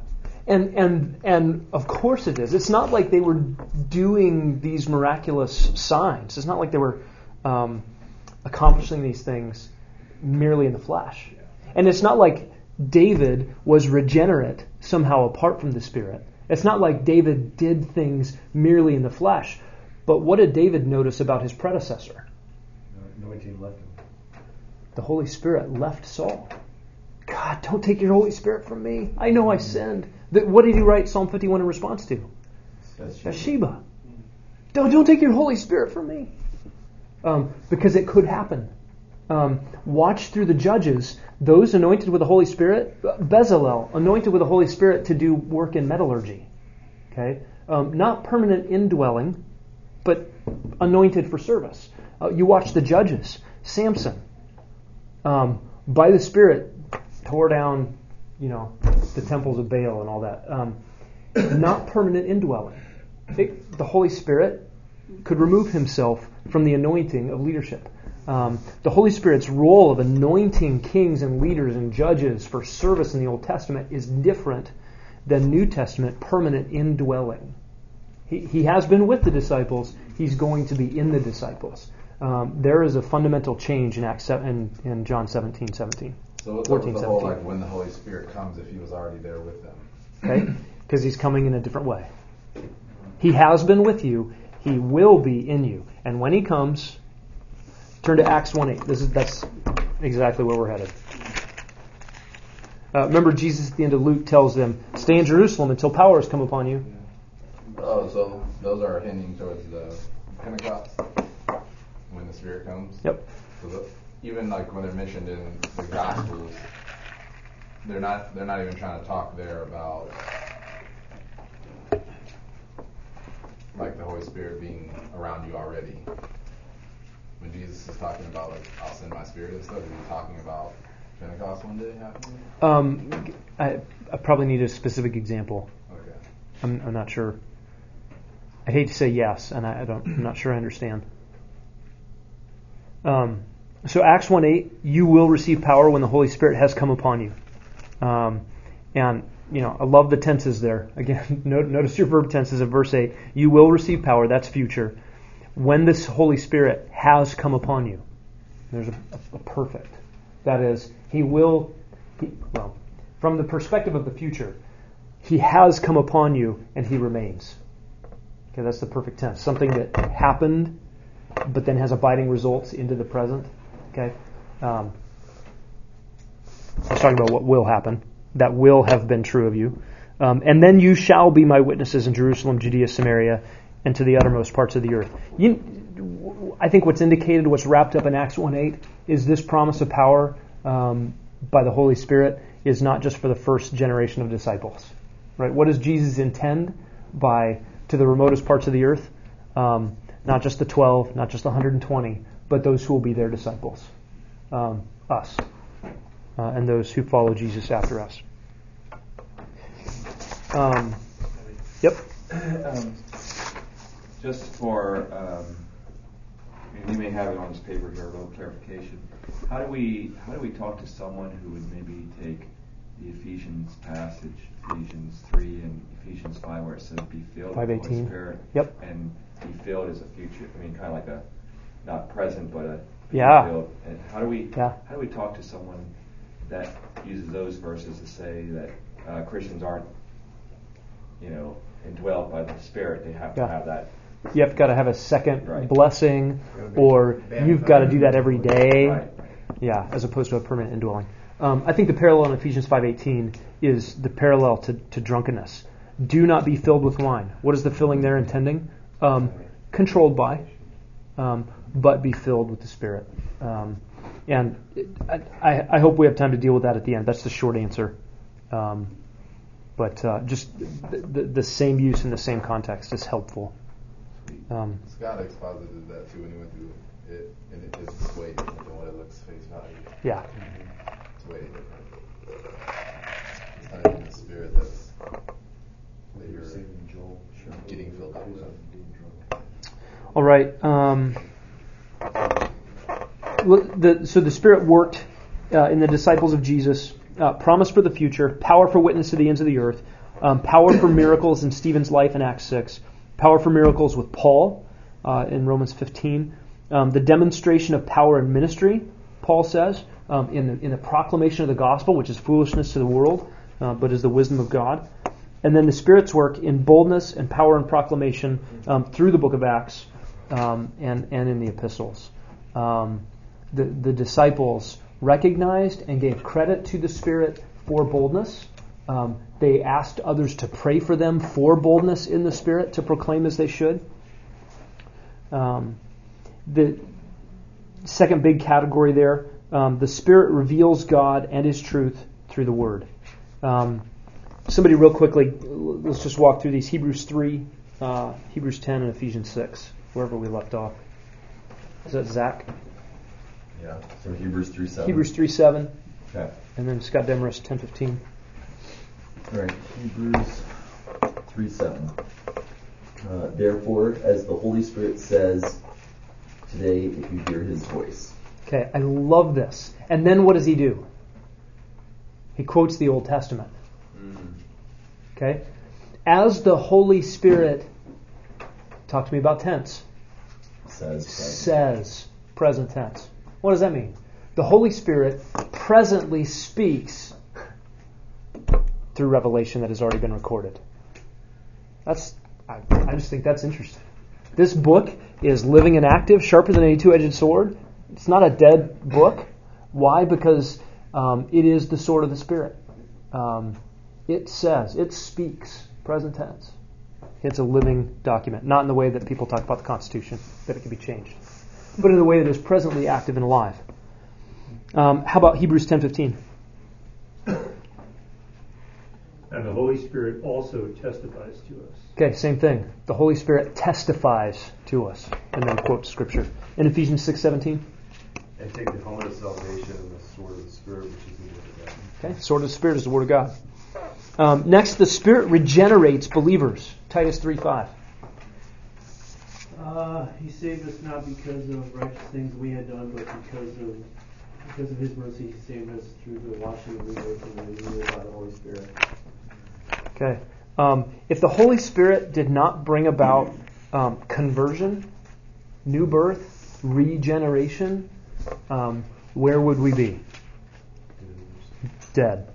S3: And of course it is. It's not like they were doing these miraculous signs. It's not like they were accomplishing these things merely in the flesh. And it's not like David was regenerate somehow apart from the Spirit. It's not like David did things merely in the flesh. But what did David notice about his predecessor?
S12: Anointing left him.
S3: The Holy Spirit left Saul. God, don't take your Holy Spirit from me. I know I sinned. What did he write Psalm 51 in response to? Bathsheba. Don't take your Holy Spirit from me. Because it could happen. Watch through the Judges. Those anointed with the Holy Spirit, Bezalel, anointed with the Holy Spirit to do work in metallurgy. Okay, not permanent indwelling, but anointed for service. You watch the Judges. Samson, by the Spirit, tore down, the temples of Baal and all that. Not permanent indwelling. The Holy Spirit could remove himself from the anointing of leadership. The Holy Spirit's role of anointing kings and leaders and judges for service in the Old Testament is different than New Testament permanent indwelling. He has been with the disciples. He's going to be in the disciples. There is a fundamental change in in John 17:17.
S13: So what's up with the whole, when the Holy Spirit comes, if he was already there with them?
S3: Okay, because he's coming in a different way. He has been with you. He will be in you. And when he comes, turn to Acts 1:8. That's exactly where we're headed. Remember, Jesus at the end of Luke tells them, "Stay in Jerusalem until power has come upon you."
S13: Oh, so those are hinting towards the Pentecost when the Spirit comes.
S3: Yep.
S13: So even when they're mentioned in the Gospels, they're not even trying to talk there about the Holy Spirit being around you already. When Jesus is talking about I'll send my Spirit and stuff, is he talking about Pentecost one day happening?
S3: I probably need a specific example.
S13: Okay.
S3: I'm not sure. I hate to say yes, and I'm not sure I understand. So Acts 1:8, you will receive power when the Holy Spirit has come upon you. And I love the tenses there. Again, notice your verb tenses of verse 8. You will receive power, that's future, when this Holy Spirit has come upon you. There's a perfect. That is, from the perspective of the future, He has come upon you and He remains. Okay, that's the perfect tense. Something that happened, but then has abiding results into the present. Okay, I was talking about what will happen. That will have been true of you. And then you shall be my witnesses in Jerusalem, Judea, Samaria, and to the uttermost parts of the earth. I think what's indicated, what's wrapped up in Acts 1:8, is this promise of power by the Holy Spirit is not just for the first generation of disciples. Right? What does Jesus intend by to the remotest parts of the earth? Not just the 12, not just the 120, but those who will be their disciples. Us. And those who follow Jesus after us. Yep.
S8: Just for, you may have it on this paper here, a little clarification. How do we talk to someone who would maybe take the Ephesians passage, Ephesians 3 and Ephesians 5, where it says be filled with the Holy Spirit,
S3: yep,
S8: and be filled as a future? I mean, kind of like a not present, but a filled. And how do we talk to someone that uses those verses to say that Christians aren't, indwelt by the Spirit? They have to have that.
S3: You've got to have a second blessing, or you've got to do that every day. Right. Yeah, as opposed to a permanent indwelling. I think the parallel in Ephesians 5:18 is the parallel to drunkenness. Do not be filled with wine. What is the filling there intending? Controlled by, but be filled with the Spirit. And I hope we have time to deal with that at the end. That's the short answer. But just the same use in the same context is helpful.
S13: Scott exposited that too when he went through it, and it's way different than what it looks face value.
S3: Yeah.
S13: It's way different. It's not even the Spirit that you're getting filled up with.
S3: All right. So the Spirit worked in the disciples of Jesus, promise for the future, power for witness to the ends of the earth, power for miracles in Stephen's life in Acts 6, power for miracles with Paul in Romans 15, the demonstration of power in ministry, Paul says, in the proclamation of the gospel, which is foolishness to the world, but is the wisdom of God. And then the Spirit's work in boldness and power and proclamation through the book of Acts and in the epistles. The disciples recognized and gave credit to the Spirit for boldness. They asked others to pray for them for boldness in the Spirit to proclaim as they should. The second big category there, the Spirit reveals God and His truth through the Word. Somebody real quickly, let's just walk through these. Hebrews 3, Hebrews 10, and Ephesians 6, wherever we left off. Is that Zach?
S9: Yeah, so Hebrews 3:7.
S3: Hebrews 3:7.
S9: Okay.
S3: And then Scott Demarest 10:15.
S9: All right, Hebrews 3:7. Therefore, as the Holy Spirit says today, if you hear His voice.
S3: Okay, I love this. And then what does he do? He quotes the Old Testament. Okay? As the Holy Spirit, talk to me about tense. Says, present tense. What does that mean? The Holy Spirit presently speaks through revelation that has already been recorded. I just think that's interesting. This book is living and active, sharper than any two-edged sword. It's not a dead book. Why? Because it is the sword of the Spirit. It says, it speaks, present tense. It's a living document, not in the way that people talk about the Constitution, that it can be changed, but in the way that is presently active and alive. How about Hebrews 10:15?
S12: And the Holy Spirit also testifies to us.
S3: Okay, same thing. The Holy Spirit testifies to us, and then quotes Scripture. In Ephesians 6:17.
S11: And take the helmet of salvation and the sword of the Spirit, which is the Word of God.
S3: Okay, sword of the Spirit is the Word of God. Next, the Spirit regenerates believers. Titus 3:5.
S10: He saved us not because of righteous things we had done, but because of His mercy, He saved us through the washing of rebirth and the renewal by the Holy Spirit.
S3: Okay. If the Holy Spirit did not bring about conversion, new birth, regeneration, where would we be? Dead.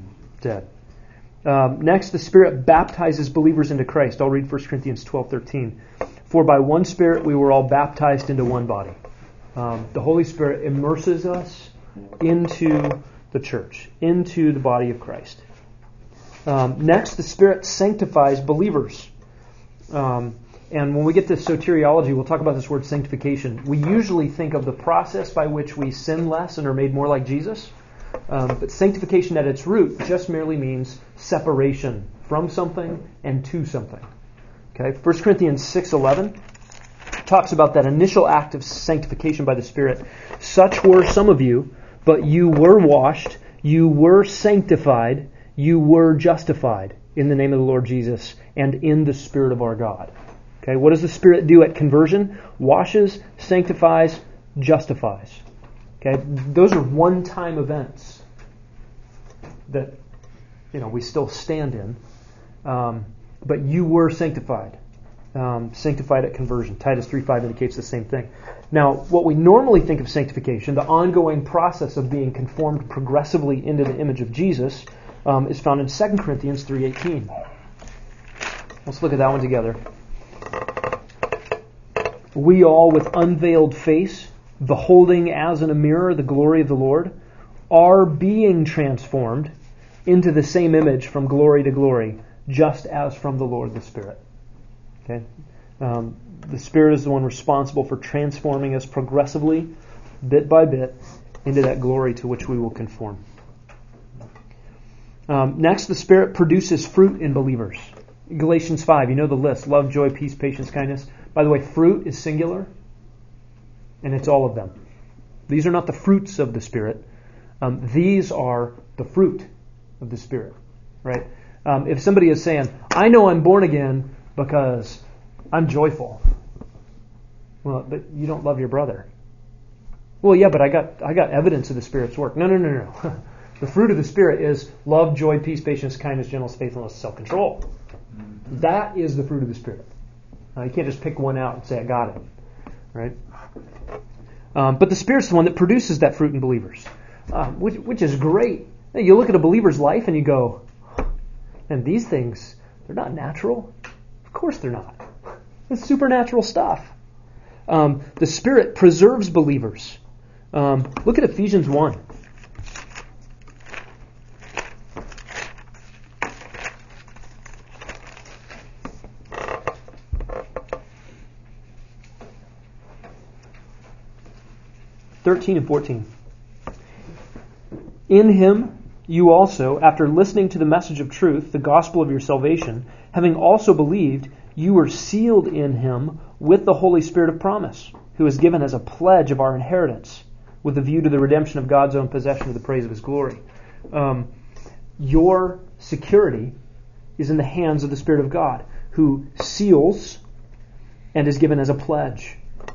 S3: Next, the Spirit baptizes believers into Christ. I'll read 1 Corinthians 12:13. For by one Spirit we were all baptized into one body. The Holy Spirit immerses us into the church, into the body of Christ. Next, the Spirit sanctifies believers. And when we get to soteriology, we'll talk about this word sanctification. We usually think of the process by which we sin less and are made more like Jesus. But sanctification at its root just merely means separation from something and to something. Okay, 1 Corinthians 6:11 talks about that initial act of sanctification by the Spirit. Such were some of you, but you were washed, you were sanctified, you were justified in the name of the Lord Jesus and in the Spirit of our God. Okay, what does the Spirit do at conversion? Washes, sanctifies, justifies. Okay, those are one-time events that we still stand in. But you were sanctified. Sanctified at conversion. Titus 3:5 indicates the same thing. Now, what we normally think of sanctification, the ongoing process of being conformed progressively into the image of Jesus, is found in 2 Corinthians 3:18. Let's look at that one together. We all, with unveiled face, beholding as in a mirror the glory of the Lord, are being transformed into the same image from glory to glory, just as from the Lord the Spirit. Okay, the Spirit is the one responsible for transforming us progressively, bit by bit, into that glory to which we will conform. Next, the Spirit produces fruit in believers. Galatians 5, you know the list: love, joy, peace, patience, kindness. By the way, fruit is singular, and it's all of them. These are not the fruits of the Spirit. These are the fruit of the Spirit, right? If somebody is saying, I know I'm born again because I'm joyful. Well, but you don't love your brother. Well, yeah, but I got evidence of the Spirit's work. No. The fruit of the Spirit is love, joy, peace, patience, kindness, gentleness, faithfulness, self-control. That is the fruit of the Spirit. You can't just pick one out and say, I got it. Right? But the Spirit's the one that produces that fruit in believers, which is great. You look at a believer's life and you go, and these things, they're not natural. Of course they're not. It's supernatural stuff. The Spirit preserves believers. Look at Ephesians 1. (13 and 14). In Him you also, after listening to the message of truth, the gospel of your salvation, having also believed, you were sealed in Him with the Holy Spirit of promise, who is given as a pledge of our inheritance, with a view to the redemption of God's own possession to the praise of His glory. Your security is in the hands of the Spirit of God, who seals and is given as a pledge.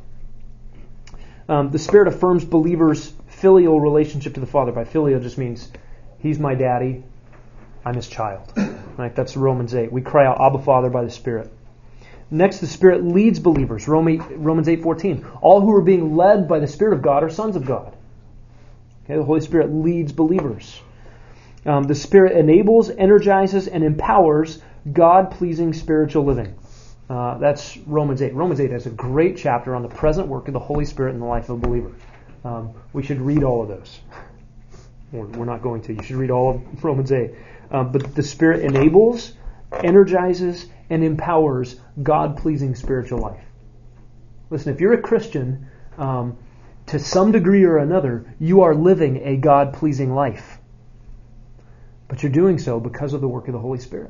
S3: The Spirit affirms believers' filial relationship to the Father. By filial just means He's my daddy, I'm His child. Right? That's Romans 8. We cry out, Abba, Father, by the Spirit. Next, the Spirit leads believers. Romans 8:14. All who are being led by the Spirit of God are sons of God. Okay, the Holy Spirit leads believers. The Spirit enables, energizes, and empowers God-pleasing spiritual living. That's Romans 8. Romans 8 has a great chapter on the present work of the Holy Spirit in the life of a believer. We should read all of those. We're not going to. You should read all of Romans 8. But the Spirit enables, energizes, and empowers God-pleasing spiritual life. Listen, if you're a Christian, to some degree or another, you are living a God-pleasing life. But you're doing so because of the work of the Holy Spirit.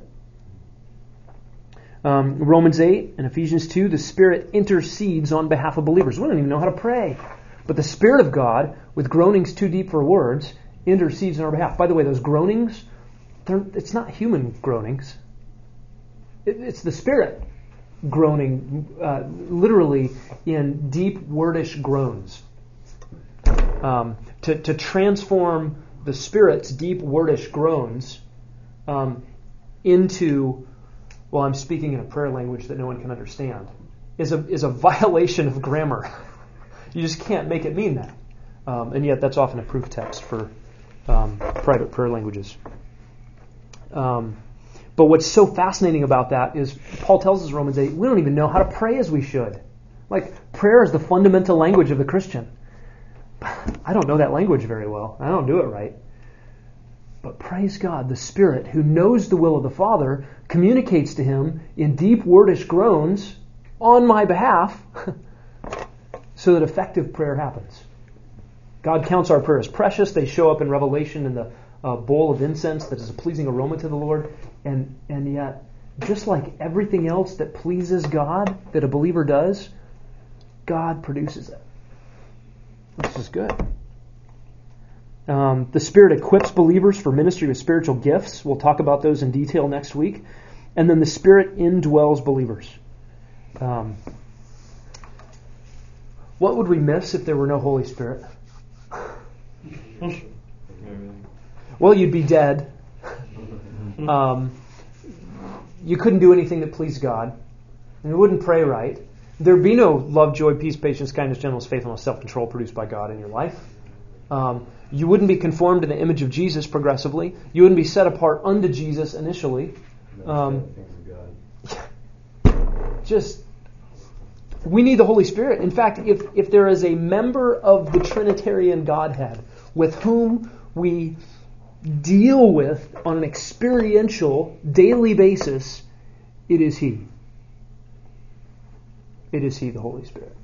S3: Romans 8 and Ephesians 2, the Spirit intercedes on behalf of believers. We don't even know how to pray. But the Spirit of God, with groanings too deep for words, intercedes on our behalf. By the way, those groanings, it's not human groanings. It's the Spirit. groaning, literally in deep wordish groans. To transform the Spirit's deep wordish groans into, well, I'm speaking in a prayer language that no one can understand, is a violation of grammar. You just can't make it mean that. And yet that's often a proof text for private prayer languages. But what's so fascinating about that is Paul tells us in Romans 8, we don't even know how to pray as we should. Like, prayer is the fundamental language of the Christian. I don't know that language very well. I don't do it right. But praise God, the Spirit, who knows the will of the Father, communicates to him in deep wordish groans on my behalf so that effective prayer happens. God counts our prayers precious. They show up in Revelation in the bowl of incense that is a pleasing aroma to the Lord. And yet, just like everything else that pleases God, that a believer does, God produces it. This is good. The Spirit equips believers for ministry with spiritual gifts. We'll talk about those in detail next week. And then the Spirit indwells believers. What would we miss if there were no Holy Spirit? Well, you'd be dead. You couldn't do anything that pleased God. You wouldn't pray right. There'd be no love, joy, peace, patience, kindness, gentleness, faithfulness, self-control produced by God in your life. You wouldn't be conformed to the image of Jesus progressively. You wouldn't be set apart unto Jesus initially. We need the Holy Spirit. In fact, if there is a member of the Trinitarian Godhead with whom we deal with on an experiential, daily basis, it is He. It is He, the Holy Spirit.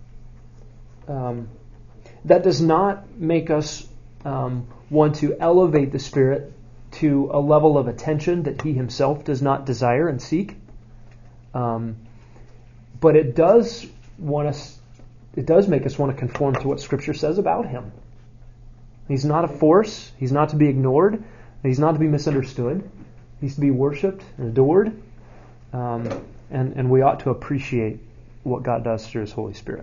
S3: That does not make us want to elevate the Spirit to a level of attention that He Himself does not desire and seek. But it does make us want to conform to what Scripture says about Him. He's not a force. He's not to be ignored. He's not to be misunderstood. He's to be worshipped and adored. And we ought to appreciate what God does through His Holy Spirit.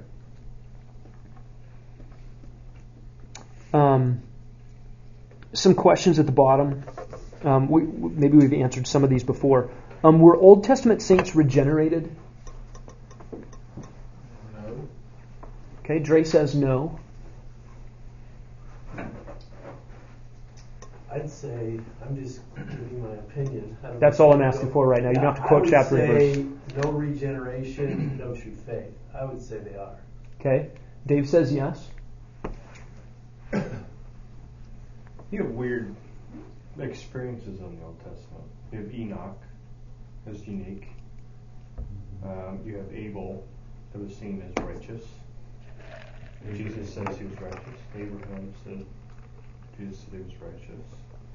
S3: Some questions at the bottom. Maybe we've answered some of these before. Were Old Testament saints regenerated?
S7: No.
S3: Okay, Dre says no.
S10: I'd say, I'm just giving my opinion.
S3: That's all I'm asking for right now. You don't have to quote chapter and verse.
S10: I would say no regeneration, no true faith. I would say they are.
S3: Okay. Dave says yes.
S4: You have weird experiences in the Old Testament. You have Enoch, that's unique. You have Abel, that was seen as righteous. Jesus says he was righteous. Abraham said Jesus said he was righteous.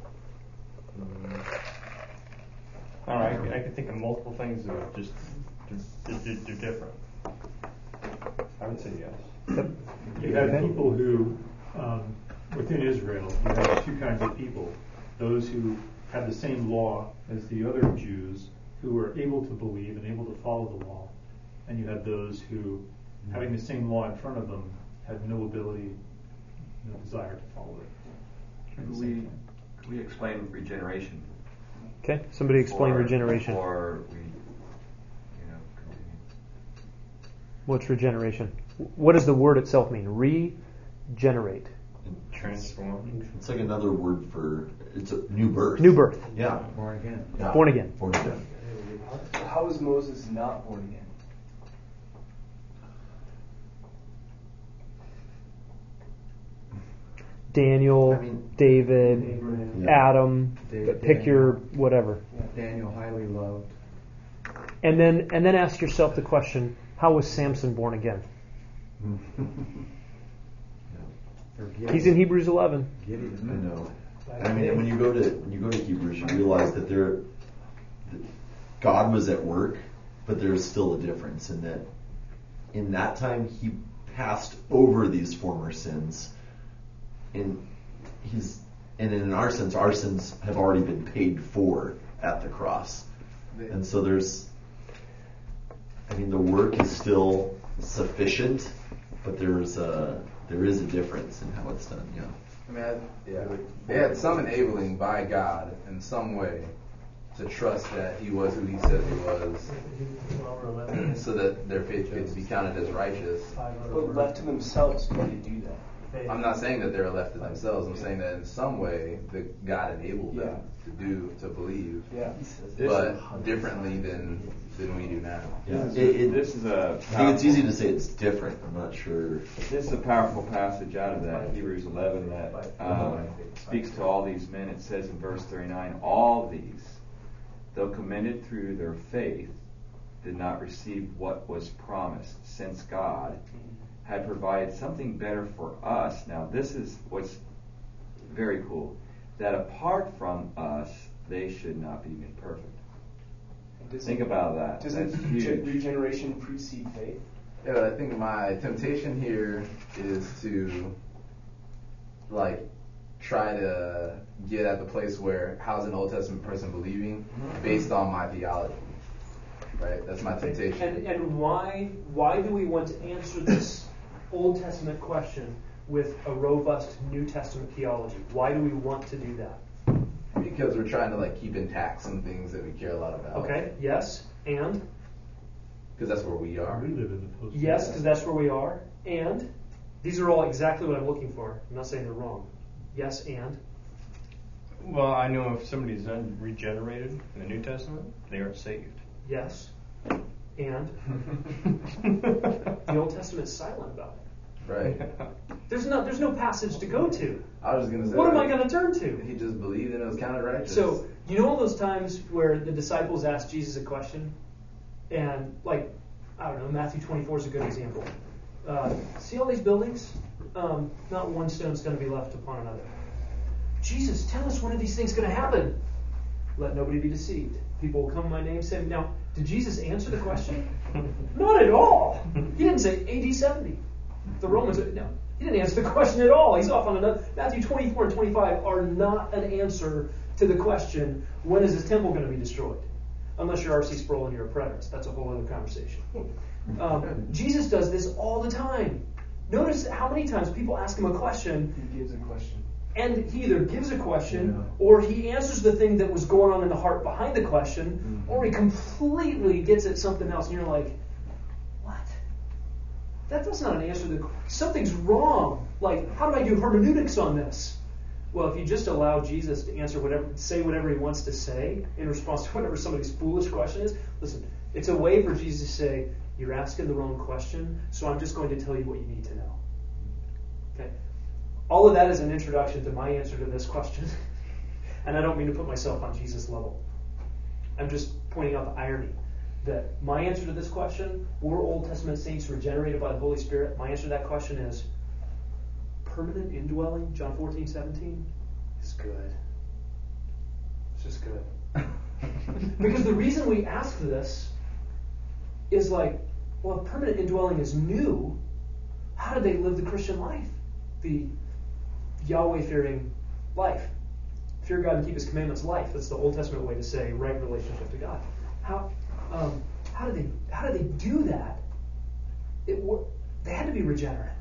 S4: I don't know, I can think of multiple things that are just they're different. I would say yes.
S12: You had people who, within Israel, you had two kinds of people. Those who had the same law as the other Jews, who were able to believe and able to follow the law. And you had those who, having the same law in front of them, had no ability, no desire to follow it.
S2: Can we explain regeneration?
S3: Okay, somebody explain regeneration.
S2: Or we, continue.
S3: What's regeneration? What does the word itself mean? Regenerate.
S4: Transform.
S9: It's like another word for, it's a new birth.
S3: New birth.
S9: Yeah.
S5: Born again.
S9: Yeah.
S3: Born again.
S9: Born again.
S7: How was Moses not born again?
S3: Daniel, David,
S5: Abraham,
S3: Adam, pick your whatever.
S5: Daniel, highly loved.
S3: And then ask yourself the question, how was Samson born again? He's in Hebrews 11.
S9: I know. I mean, when you go to Hebrews, you realize that God was at work, but there's still a difference in that. In that time, He passed over these former sins, and in our sins have already been paid for at the cross, and so there's I mean, the work is still sufficient, but there is a difference in how it's done. Yeah.
S13: I mean, they had some enabling by God in some way to trust that He was who He said He was, so that their faith could be counted as righteous.
S7: But left to themselves, can they do that?
S13: I'm not saying that they're left to themselves. I'm saying that in some way that God enabled them to believe, but differently than we do now.
S9: Yeah.
S8: This is a.
S9: I think it's easy to say it's different. I'm not sure.
S8: This is a powerful passage out of that Hebrews 11 that speaks to all these men. It says in verse 39, all these, though commended through their faith, did not receive what was promised, since God had provided something better for us. Now, this is what's very cool, that apart from us, they should not be made perfect. Think about that.
S7: Doesn't regeneration precede faith?
S13: Yeah, I think my temptation here is to try to get at the place where how's an Old Testament person believing based on my theology. Right? That's my temptation.
S3: And why do we want to answer this Old Testament question with a robust New Testament theology? Why do we want to do that?
S13: Because we're trying to keep intact some things that we care a lot about.
S3: Okay, yes, and?
S13: Because that's where we are.
S12: We live in the post.
S3: Yes, because that's where we are, and? These are all exactly what I'm looking for. I'm not saying they're wrong. Yes, and?
S4: Well, I know if somebody's unregenerated in the New Testament, they aren't saved.
S3: Yes, and? The Old Testament is silent about it.
S13: Right.
S3: There's no passage to go to.
S13: I was going to say.
S3: What am I going to turn to?
S13: He just believed and it was counted righteous.
S3: So, you know all those times where the disciples asked Jesus a question? And, I don't know, Matthew 24 is a good example. See all these buildings? Not one stone's going to be left upon another. Jesus, tell us when are these things going to happen? Let nobody be deceived. People will come in my name saying, now, did Jesus answer the question? Not at all. He didn't say AD 70. The Romans, no, he didn't answer the question at all. He's off on another. Matthew 24 and 25 are not an answer to the question, when is this temple going to be destroyed? Unless you're R.C. Sproul and you're a preterist. That's a whole other conversation. Jesus does this all the time. Notice how many times people ask him a question.
S7: He gives a question.
S3: And he either gives a question, or he answers the thing that was going on in the heart behind the question, or he completely gets at something else, and you're like, what? That's not an answer to the question. Something's wrong. How do I do hermeneutics on this? Well, if you just allow Jesus to say whatever he wants to say in response to whatever somebody's foolish question is, listen, it's a way for Jesus to say, you're asking the wrong question, so I'm just going to tell you what you need to know. Okay? All of that is an introduction to my answer to this question. And I don't mean to put myself on Jesus' level. I'm just pointing out the irony that my answer to this question, were Old Testament saints regenerated by the Holy Spirit? My answer to that question is permanent indwelling, John 14:17, is good. It's just good. Because the reason we ask this is if permanent indwelling is new, how do they live the Christian life? The Yahweh-fearing life. Fear God and keep His commandments life. That's the Old Testament way to say right relationship to God. How do they do that? They had to be regenerate.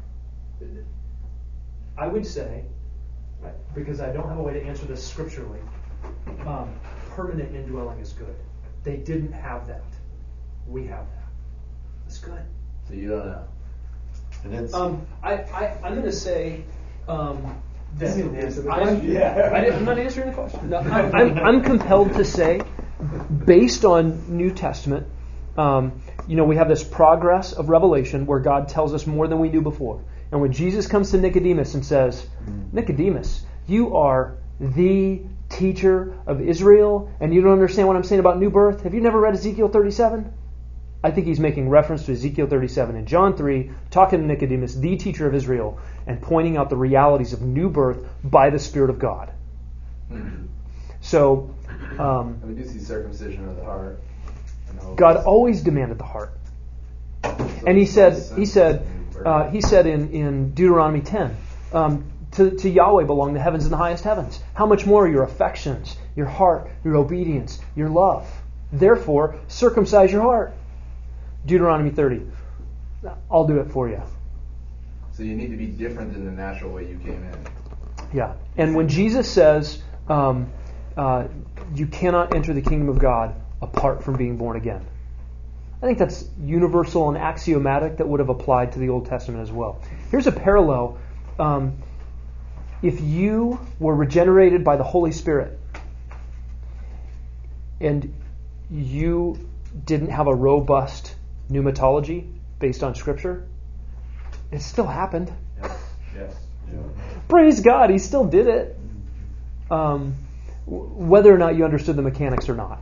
S3: I would say, because I don't have a way to answer this scripturally, permanent indwelling is good. They didn't have that. We have that. It's good.
S13: So you don't know.
S9: And it's
S3: I'm going to say that
S7: Answer the question.
S3: I'm not answering the question. No, I'm compelled to say, based on New Testament, we have this progress of revelation where God tells us more than we knew before. And when Jesus comes to Nicodemus and says, Nicodemus, you are the teacher of Israel, and you don't understand what I'm saying about new birth? Have you never read Ezekiel 37? I think he's making reference to Ezekiel 37 in John 3, talking to Nicodemus, the teacher of Israel, and pointing out the realities of new birth by the Spirit of God. So,
S13: we do see circumcision of the heart.
S3: God always demanded the heart, and He said in Deuteronomy 10, to Yahweh belong the heavens and the highest heavens. How much more your affections, your heart, your obedience, your love? Therefore, circumcise your heart. Deuteronomy 30. I'll do it for you.
S13: So you need to be different than the natural way you came in.
S3: Yeah. And when Jesus says, you cannot enter the kingdom of God apart from being born again, I think that's universal and axiomatic that would have applied to the Old Testament as well. Here's a parallel. If you were regenerated by the Holy Spirit and you didn't have a robust pneumatology based on Scripture, it still happened.
S8: Yes.
S3: Praise God, He still did it. Whether or not you understood the mechanics or not.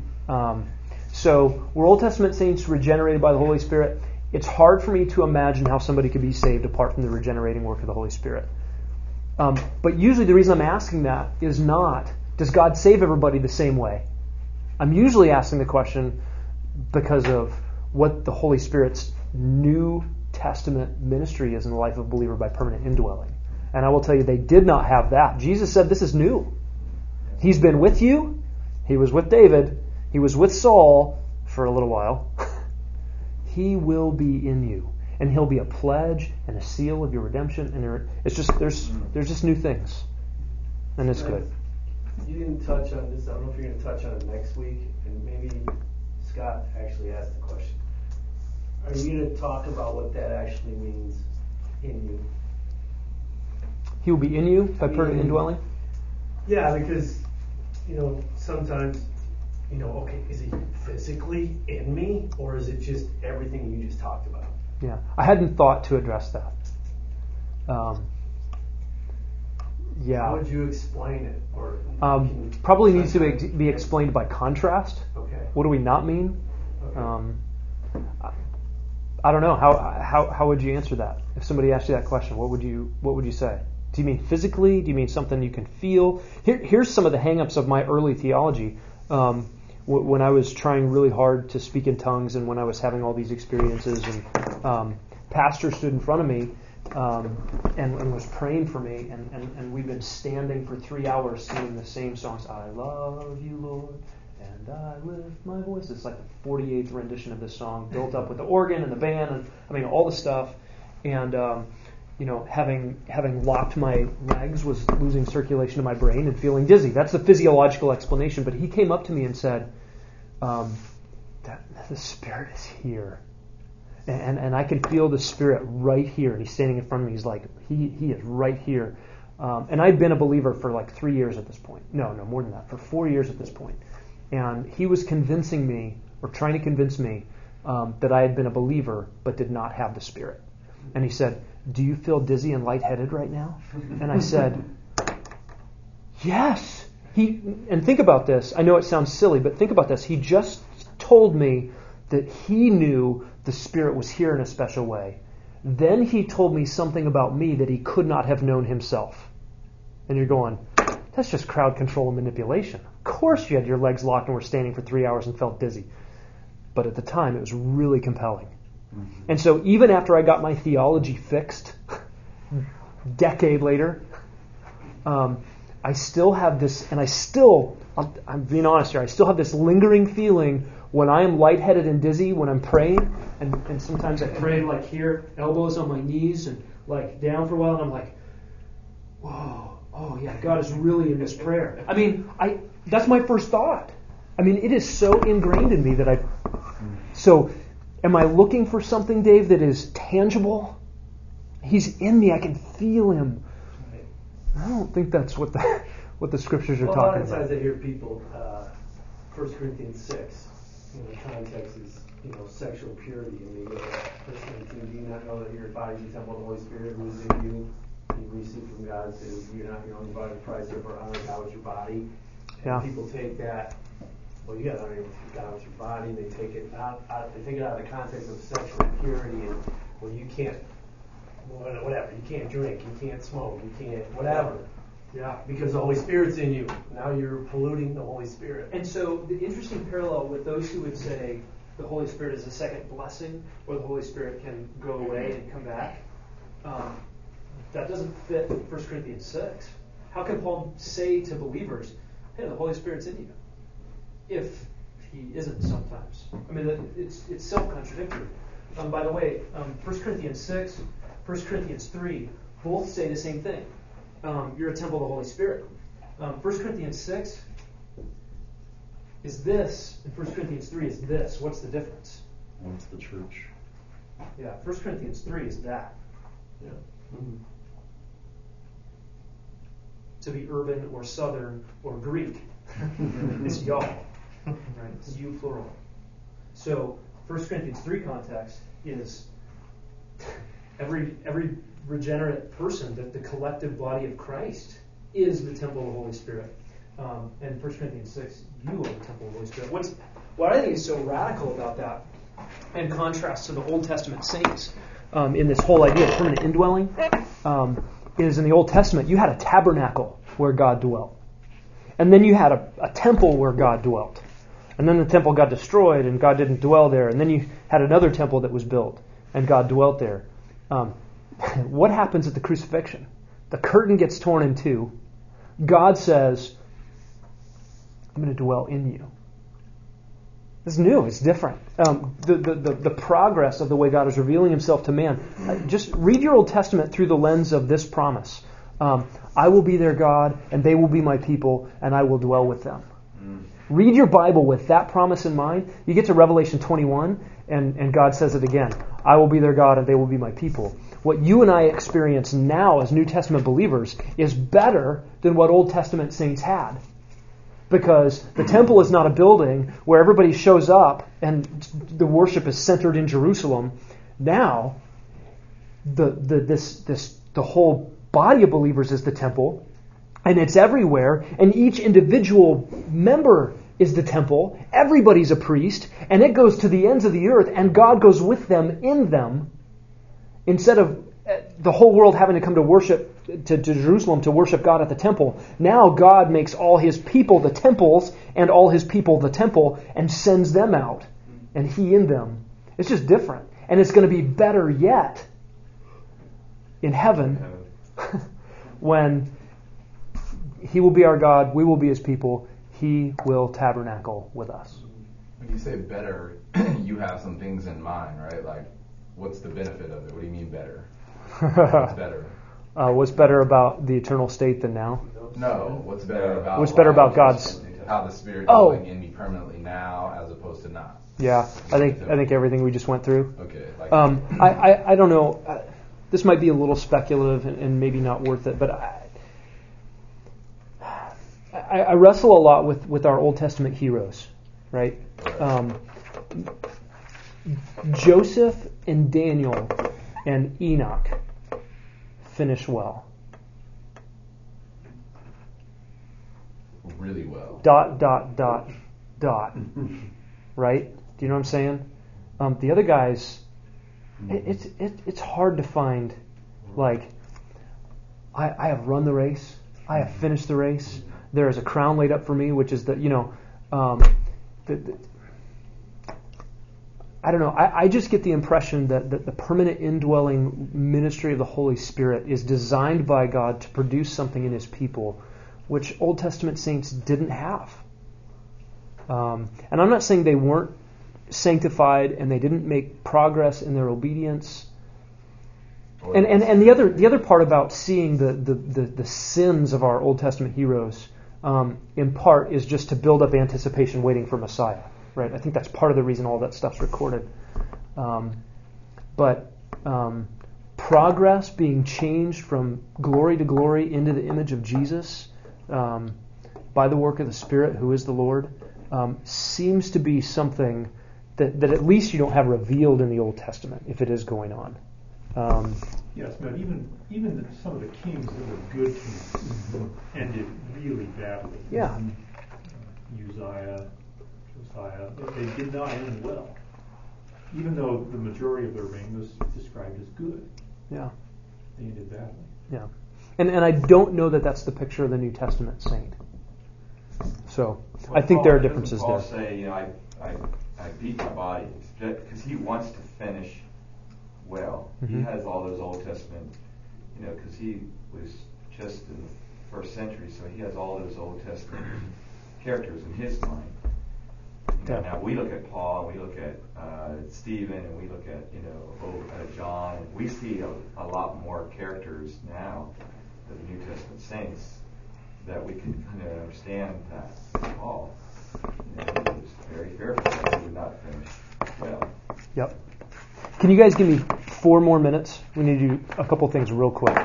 S3: So, we're Old Testament saints regenerated by the Holy Spirit. It's hard for me to imagine how somebody could be saved apart from the regenerating work of the Holy Spirit. But usually the reason I'm asking that is not, does God save everybody the same way? I'm usually asking the question because of what the Holy Spirit's New Testament ministry is in the life of a believer by permanent indwelling. And I will tell you, they did not have that. Jesus said this is new. He's been with you. He was with David. He was with Saul for a little while. He will be in you. And He'll be a pledge and a seal of your redemption. And it's just there's just new things. And it's good.
S10: You didn't touch on this. I don't know if you're going to touch on it next week. And maybe Scott actually asked the question. Are you going to talk about what that actually means in you?
S3: He will be in you by permanent indwelling?
S10: Yeah, because, sometimes, okay, is He physically in me, or is it just everything you just talked about?
S3: Yeah, I hadn't thought to address that. Yeah.
S10: How would you explain it? Or
S3: probably needs to be explained by contrast.
S10: Okay.
S3: What do we not mean?
S10: Okay.
S3: I don't know. How would you answer that? If somebody asked you that question, what would you say? Do you mean physically? Do you mean something you can feel? Here's some of the hang-ups of my early theology. When I was trying really hard to speak in tongues and when I was having all these experiences, and pastor stood in front of me and was praying for me, and we've been standing for 3 hours singing the same songs. I love you, Lord, and I lift my voice. It's like the 48th rendition of this song, built up with the organ and the band, and all the stuff. And having locked my legs was losing circulation to my brain and feeling dizzy. That's the physiological explanation. But he came up to me and said, that the Spirit is here. And I can feel the Spirit right here. And he's standing in front of me. He's like, he is right here. And I'd been a believer for like 3 years at this point. No, more than that. For 4 years at this point. And he was convincing me, or trying to convince me, that I had been a believer but did not have the Spirit. And he said, do you feel dizzy and lightheaded right now? And I said, yes. And think about this. I know it sounds silly, but think about this. He just told me that he knew the Spirit was here in a special way. Then he told me something about me that he could not have known himself. And you're going, that's just crowd control and manipulation. Of course you had your legs locked and were standing for 3 hours and felt dizzy. But at the time, it was really compelling. Mm-hmm. And so even after I got my theology fixed, decade later, I still have this, and I'm being honest here, I still have this lingering feeling when I am lightheaded and dizzy when I'm praying, and sometimes I pray like here, elbows on my knees, and like down for a while, and I'm like, whoa, oh yeah, God is really in this prayer. I mean, that's my first thought. I mean, it is so ingrained in me that so am I looking for something, Dave, that is tangible? He's in me. I can feel Him. I don't think that's what the scriptures are talking about.
S10: A lot of times I hear people, 1 Corinthians 6, the context is, sexual purity. And they go, verse 19, do you not know that your body is the temple of the Holy Spirit who is in you? You received from God, says you're not your own body, Christ, therefore honor God with your body. And people take that, well, you got to honor God with your body, and they take it out of the context of sexual purity, and well, you can't, whatever, you can't drink, you can't smoke, you can't, whatever. Yeah, because the Holy Spirit's in you. Now you're polluting the Holy Spirit.
S3: And so the interesting parallel with those who would say the Holy Spirit is a second blessing, or the Holy Spirit can go away and come back, that doesn't fit 1 Corinthians 6. How can Paul say to believers, hey, the Holy Spirit's in you? If he isn't sometimes. I mean, it's self-contradictory. By the way, 1 Corinthians 6, 1 Corinthians 3, both say the same thing. You're a temple of the Holy Spirit. 1 Corinthians 6 is this, and 1 Corinthians 3 is this. What's the difference?
S9: One's the church.
S3: Yeah, 1 Corinthians 3 is that.
S9: Yeah.
S3: Mm-hmm. To be urban or southern or Greek is y'all. Right? It's you plural. So 1 Corinthians 3 context is every regenerate person, that the collective body of Christ is the temple of the Holy Spirit. And 1 Corinthians 6, you are the temple of the Holy Spirit. What I think is so radical about that, in contrast to the Old Testament saints, in this whole idea of permanent indwelling, is in the Old Testament you had a tabernacle where God dwelt. And then you had a temple where God dwelt. And then the temple got destroyed and God didn't dwell there. And then you had another temple that was built and God dwelt there. What happens at the crucifixion? The curtain gets torn in two. God says, I'm going to dwell in you. It's new. It's different. The progress of the way God is revealing himself to man. Just read your Old Testament through the lens of this promise. I will be their God, and they will be my people, and I will dwell with them. Read your Bible with that promise in mind. You get to Revelation 21, and God says it again. I will be their God, and they will be my people. What you and I experience now as New Testament believers is better than what Old Testament saints had. Because the temple is not a building where everybody shows up and the worship is centered in Jerusalem. Now, the whole body of believers is the temple, and it's everywhere, and each individual member is the temple. Everybody's a priest, and it goes to the ends of the earth, and God goes with them in them. Instead of the whole world having to come to worship to Jerusalem to worship God at the temple, now God makes all his people the temples and all his people the temple and sends them out, and he in them. It's just different. And it's going to be better yet in heaven when he will be our God, we will be his people, he will tabernacle with us.
S13: When you say better, you have some things in mind, right? Like, what's the benefit of it? What do you mean better? What's better?
S3: What's better about the eternal state than now?
S13: No. What's better about
S3: God's
S13: how the Spirit is dwelling in me permanently now as opposed to not?
S3: Yeah, I think everything we just went through.
S13: Okay.
S3: I don't know. This might be a little speculative and maybe not worth it, but I wrestle a lot with our Old Testament heroes, right? Joseph and Daniel and Enoch finish well.
S13: Really well. ...
S3: Right? Do you know what I'm saying? The other guys, it's hard to find, like, I have run the race, I have finished the race, there is a crown laid up for me, which is I don't know. I just get the impression that the permanent indwelling ministry of the Holy Spirit is designed by God to produce something in his people, which Old Testament saints didn't have. And I'm not saying they weren't sanctified and they didn't make progress in their obedience. And the other part about seeing the sins of our Old Testament heroes, in part, is just to build up anticipation waiting for Messiah. Right, I think that's part of the reason all that stuff's recorded. But progress, being changed from glory to glory into the image of Jesus by the work of the Spirit, who is the Lord, seems to be something that at least you don't have revealed in the Old Testament, if it is going on.
S12: Yes, but even some of the kings that were good kings ended really badly.
S3: Yeah.
S12: Uzziah, they did not end well, even though the majority of their reign was described as good.
S3: Yeah,
S12: they ended badly.
S3: Yeah, and I don't know that that's the picture of the New Testament saint. So I think there are differences there.
S8: Paul say, I beat my body because he wants to finish well. Mm-hmm. He has all those Old Testament, because he was just in the first century, so he has all those Old Testament characters in his mind.
S3: Yeah.
S8: Now we look at Paul, and we look at Stephen, and we look at John. And we see a lot more characters now of the New Testament saints that we can kind of understand that Paul was very fearful that he would not finish well.
S3: Yep. Can you guys give me 4 more minutes? We need to do a couple things real quick.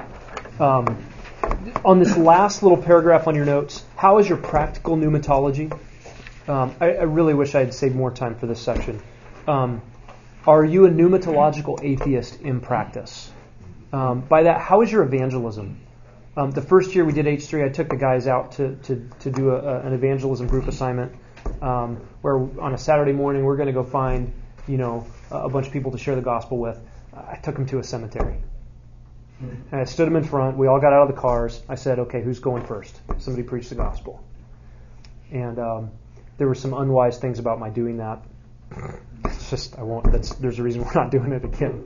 S3: On this last little paragraph on your notes, how is your practical pneumatology? I really wish I had saved more time for this section. Are you a pneumatological atheist in practice? By that, how is your evangelism? The first year we did H3, I took the guys out to do an evangelism group assignment where on a Saturday morning we're going to go find a bunch of people to share the gospel with. I took them to a cemetery. And I stood them in front. We all got out of the cars. I said, okay, who's going first? Somebody preached the gospel. And there were some unwise things about my doing that. It's just, I won't, there's a reason we're not doing it again.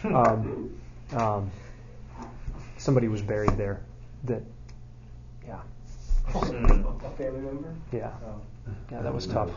S3: Somebody was buried there that, yeah.
S7: A family member?
S3: Yeah. Yeah, that was tough.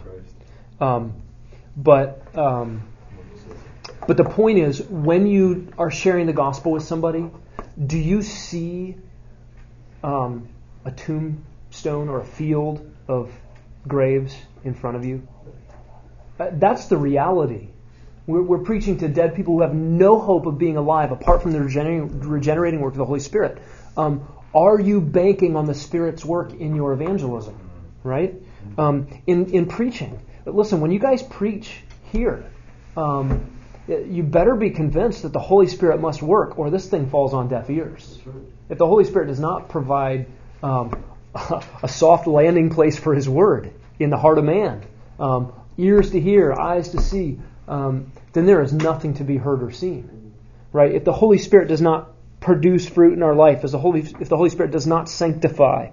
S3: But the point is, when you are sharing the gospel with somebody, do you see a tombstone or a field of graves in front of you? That's the reality. We're preaching to dead people who have no hope of being alive apart from the regenerating work of the Holy Spirit. Are you banking on the Spirit's work in your evangelism? Right? In preaching. But listen, when you guys preach here, you better be convinced that the Holy Spirit must work, or this thing falls on deaf ears. If the Holy Spirit does not provide a soft landing place for His Word in the heart of man, ears to hear, eyes to see, then there is nothing to be heard or seen. Right? If the Holy Spirit does not produce fruit in our life, if the Holy Spirit does not sanctify,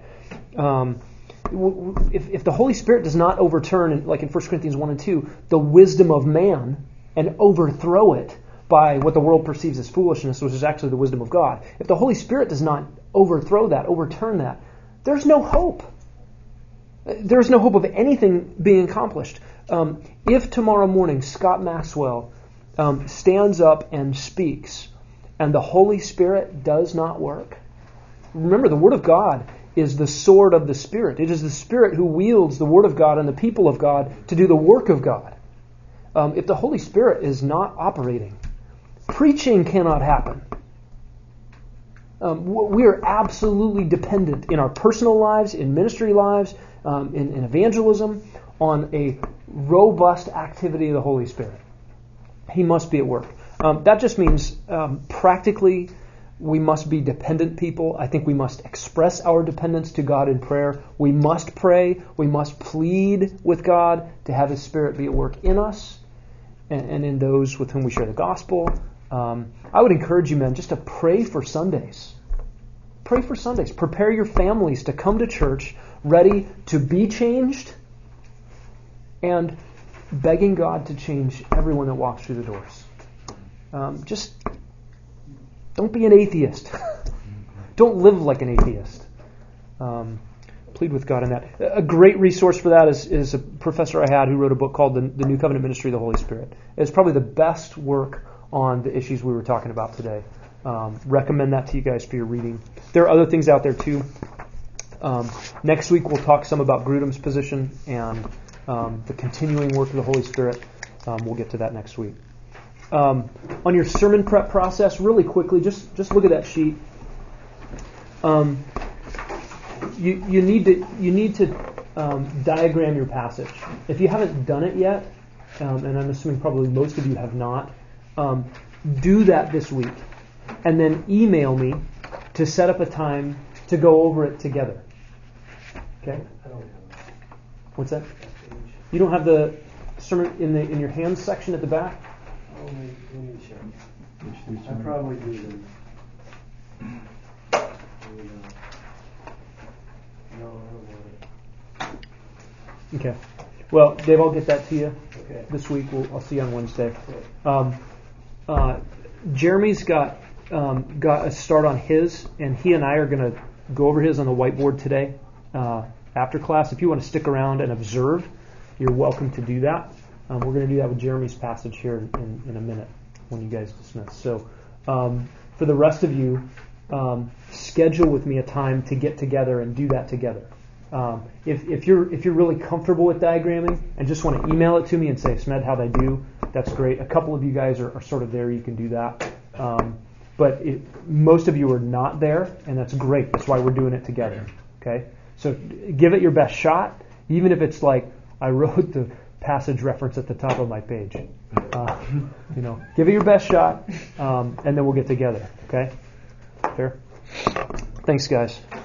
S3: if the Holy Spirit does not overturn, like in 1 Corinthians 1 and 2, the wisdom of man and overthrow it by what the world perceives as foolishness, which is actually the wisdom of God. If the Holy Spirit does not overturn that, there's no hope. There's no hope of anything being accomplished. If tomorrow morning Scott Maxwell stands up and speaks and the Holy Spirit does not work, remember the Word of God is the sword of the Spirit. It is the Spirit who wields the Word of God and the people of God to do the work of God. If the Holy Spirit is not operating, preaching cannot happen. We are absolutely dependent in our personal lives, in ministry lives, in evangelism, on a robust activity of the Holy Spirit. He must be at work. That just means practically we must be dependent people. I think we must express our dependence to God in prayer. We must pray. We must plead with God to have His Spirit be at work in us and in those with whom we share the gospel. I would encourage you, men, just to pray for Sundays. Pray for Sundays. Prepare your families to come to church ready to be changed and begging God to change everyone that walks through the doors. Just don't be an atheist. Don't live like an atheist. Plead with God in that. A great resource for that is a professor I had who wrote a book called The New Covenant Ministry of the Holy Spirit. It's probably the best work on the issues we were talking about today. Recommend that to you guys for your reading. There are other things out there too. Next week we'll talk some about Grudem's position and the continuing work of the Holy Spirit. We'll get to that next week. On your sermon prep process, really quickly, just look at that sheet. You need to diagram your passage. If you haven't done it yet, and I'm assuming probably most of you have not, do that this week, and then email me to set up a time to go over it together. Okay?
S10: I don't have that.
S3: What's that? You don't have the sermon in your hands section at the back?
S10: Let me check. I probably do then. No, I don't want it.
S3: Okay. Well, Dave, I'll get that to you
S10: Okay.
S3: this week. I'll see you on Wednesday. Jeremy's got a start on his, and he and I are going to go over his on the whiteboard today after class. If you want to stick around and observe, you're welcome to do that. We're going to do that with Jeremy's passage here in a minute when you guys dismiss. So for the rest of you, schedule with me a time to get together and do that together. If you're really comfortable with diagramming and just want to email it to me and say, Smed, how'd I do? That's great. A couple of you guys are sort of there. You can do that. But most of you are not there, and that's great. That's why we're doing it together. Okay? So give it your best shot, even if it's like I wrote the passage reference at the top of my page. Give it your best shot, and then we'll get together. Okay? Fair? Thanks, guys.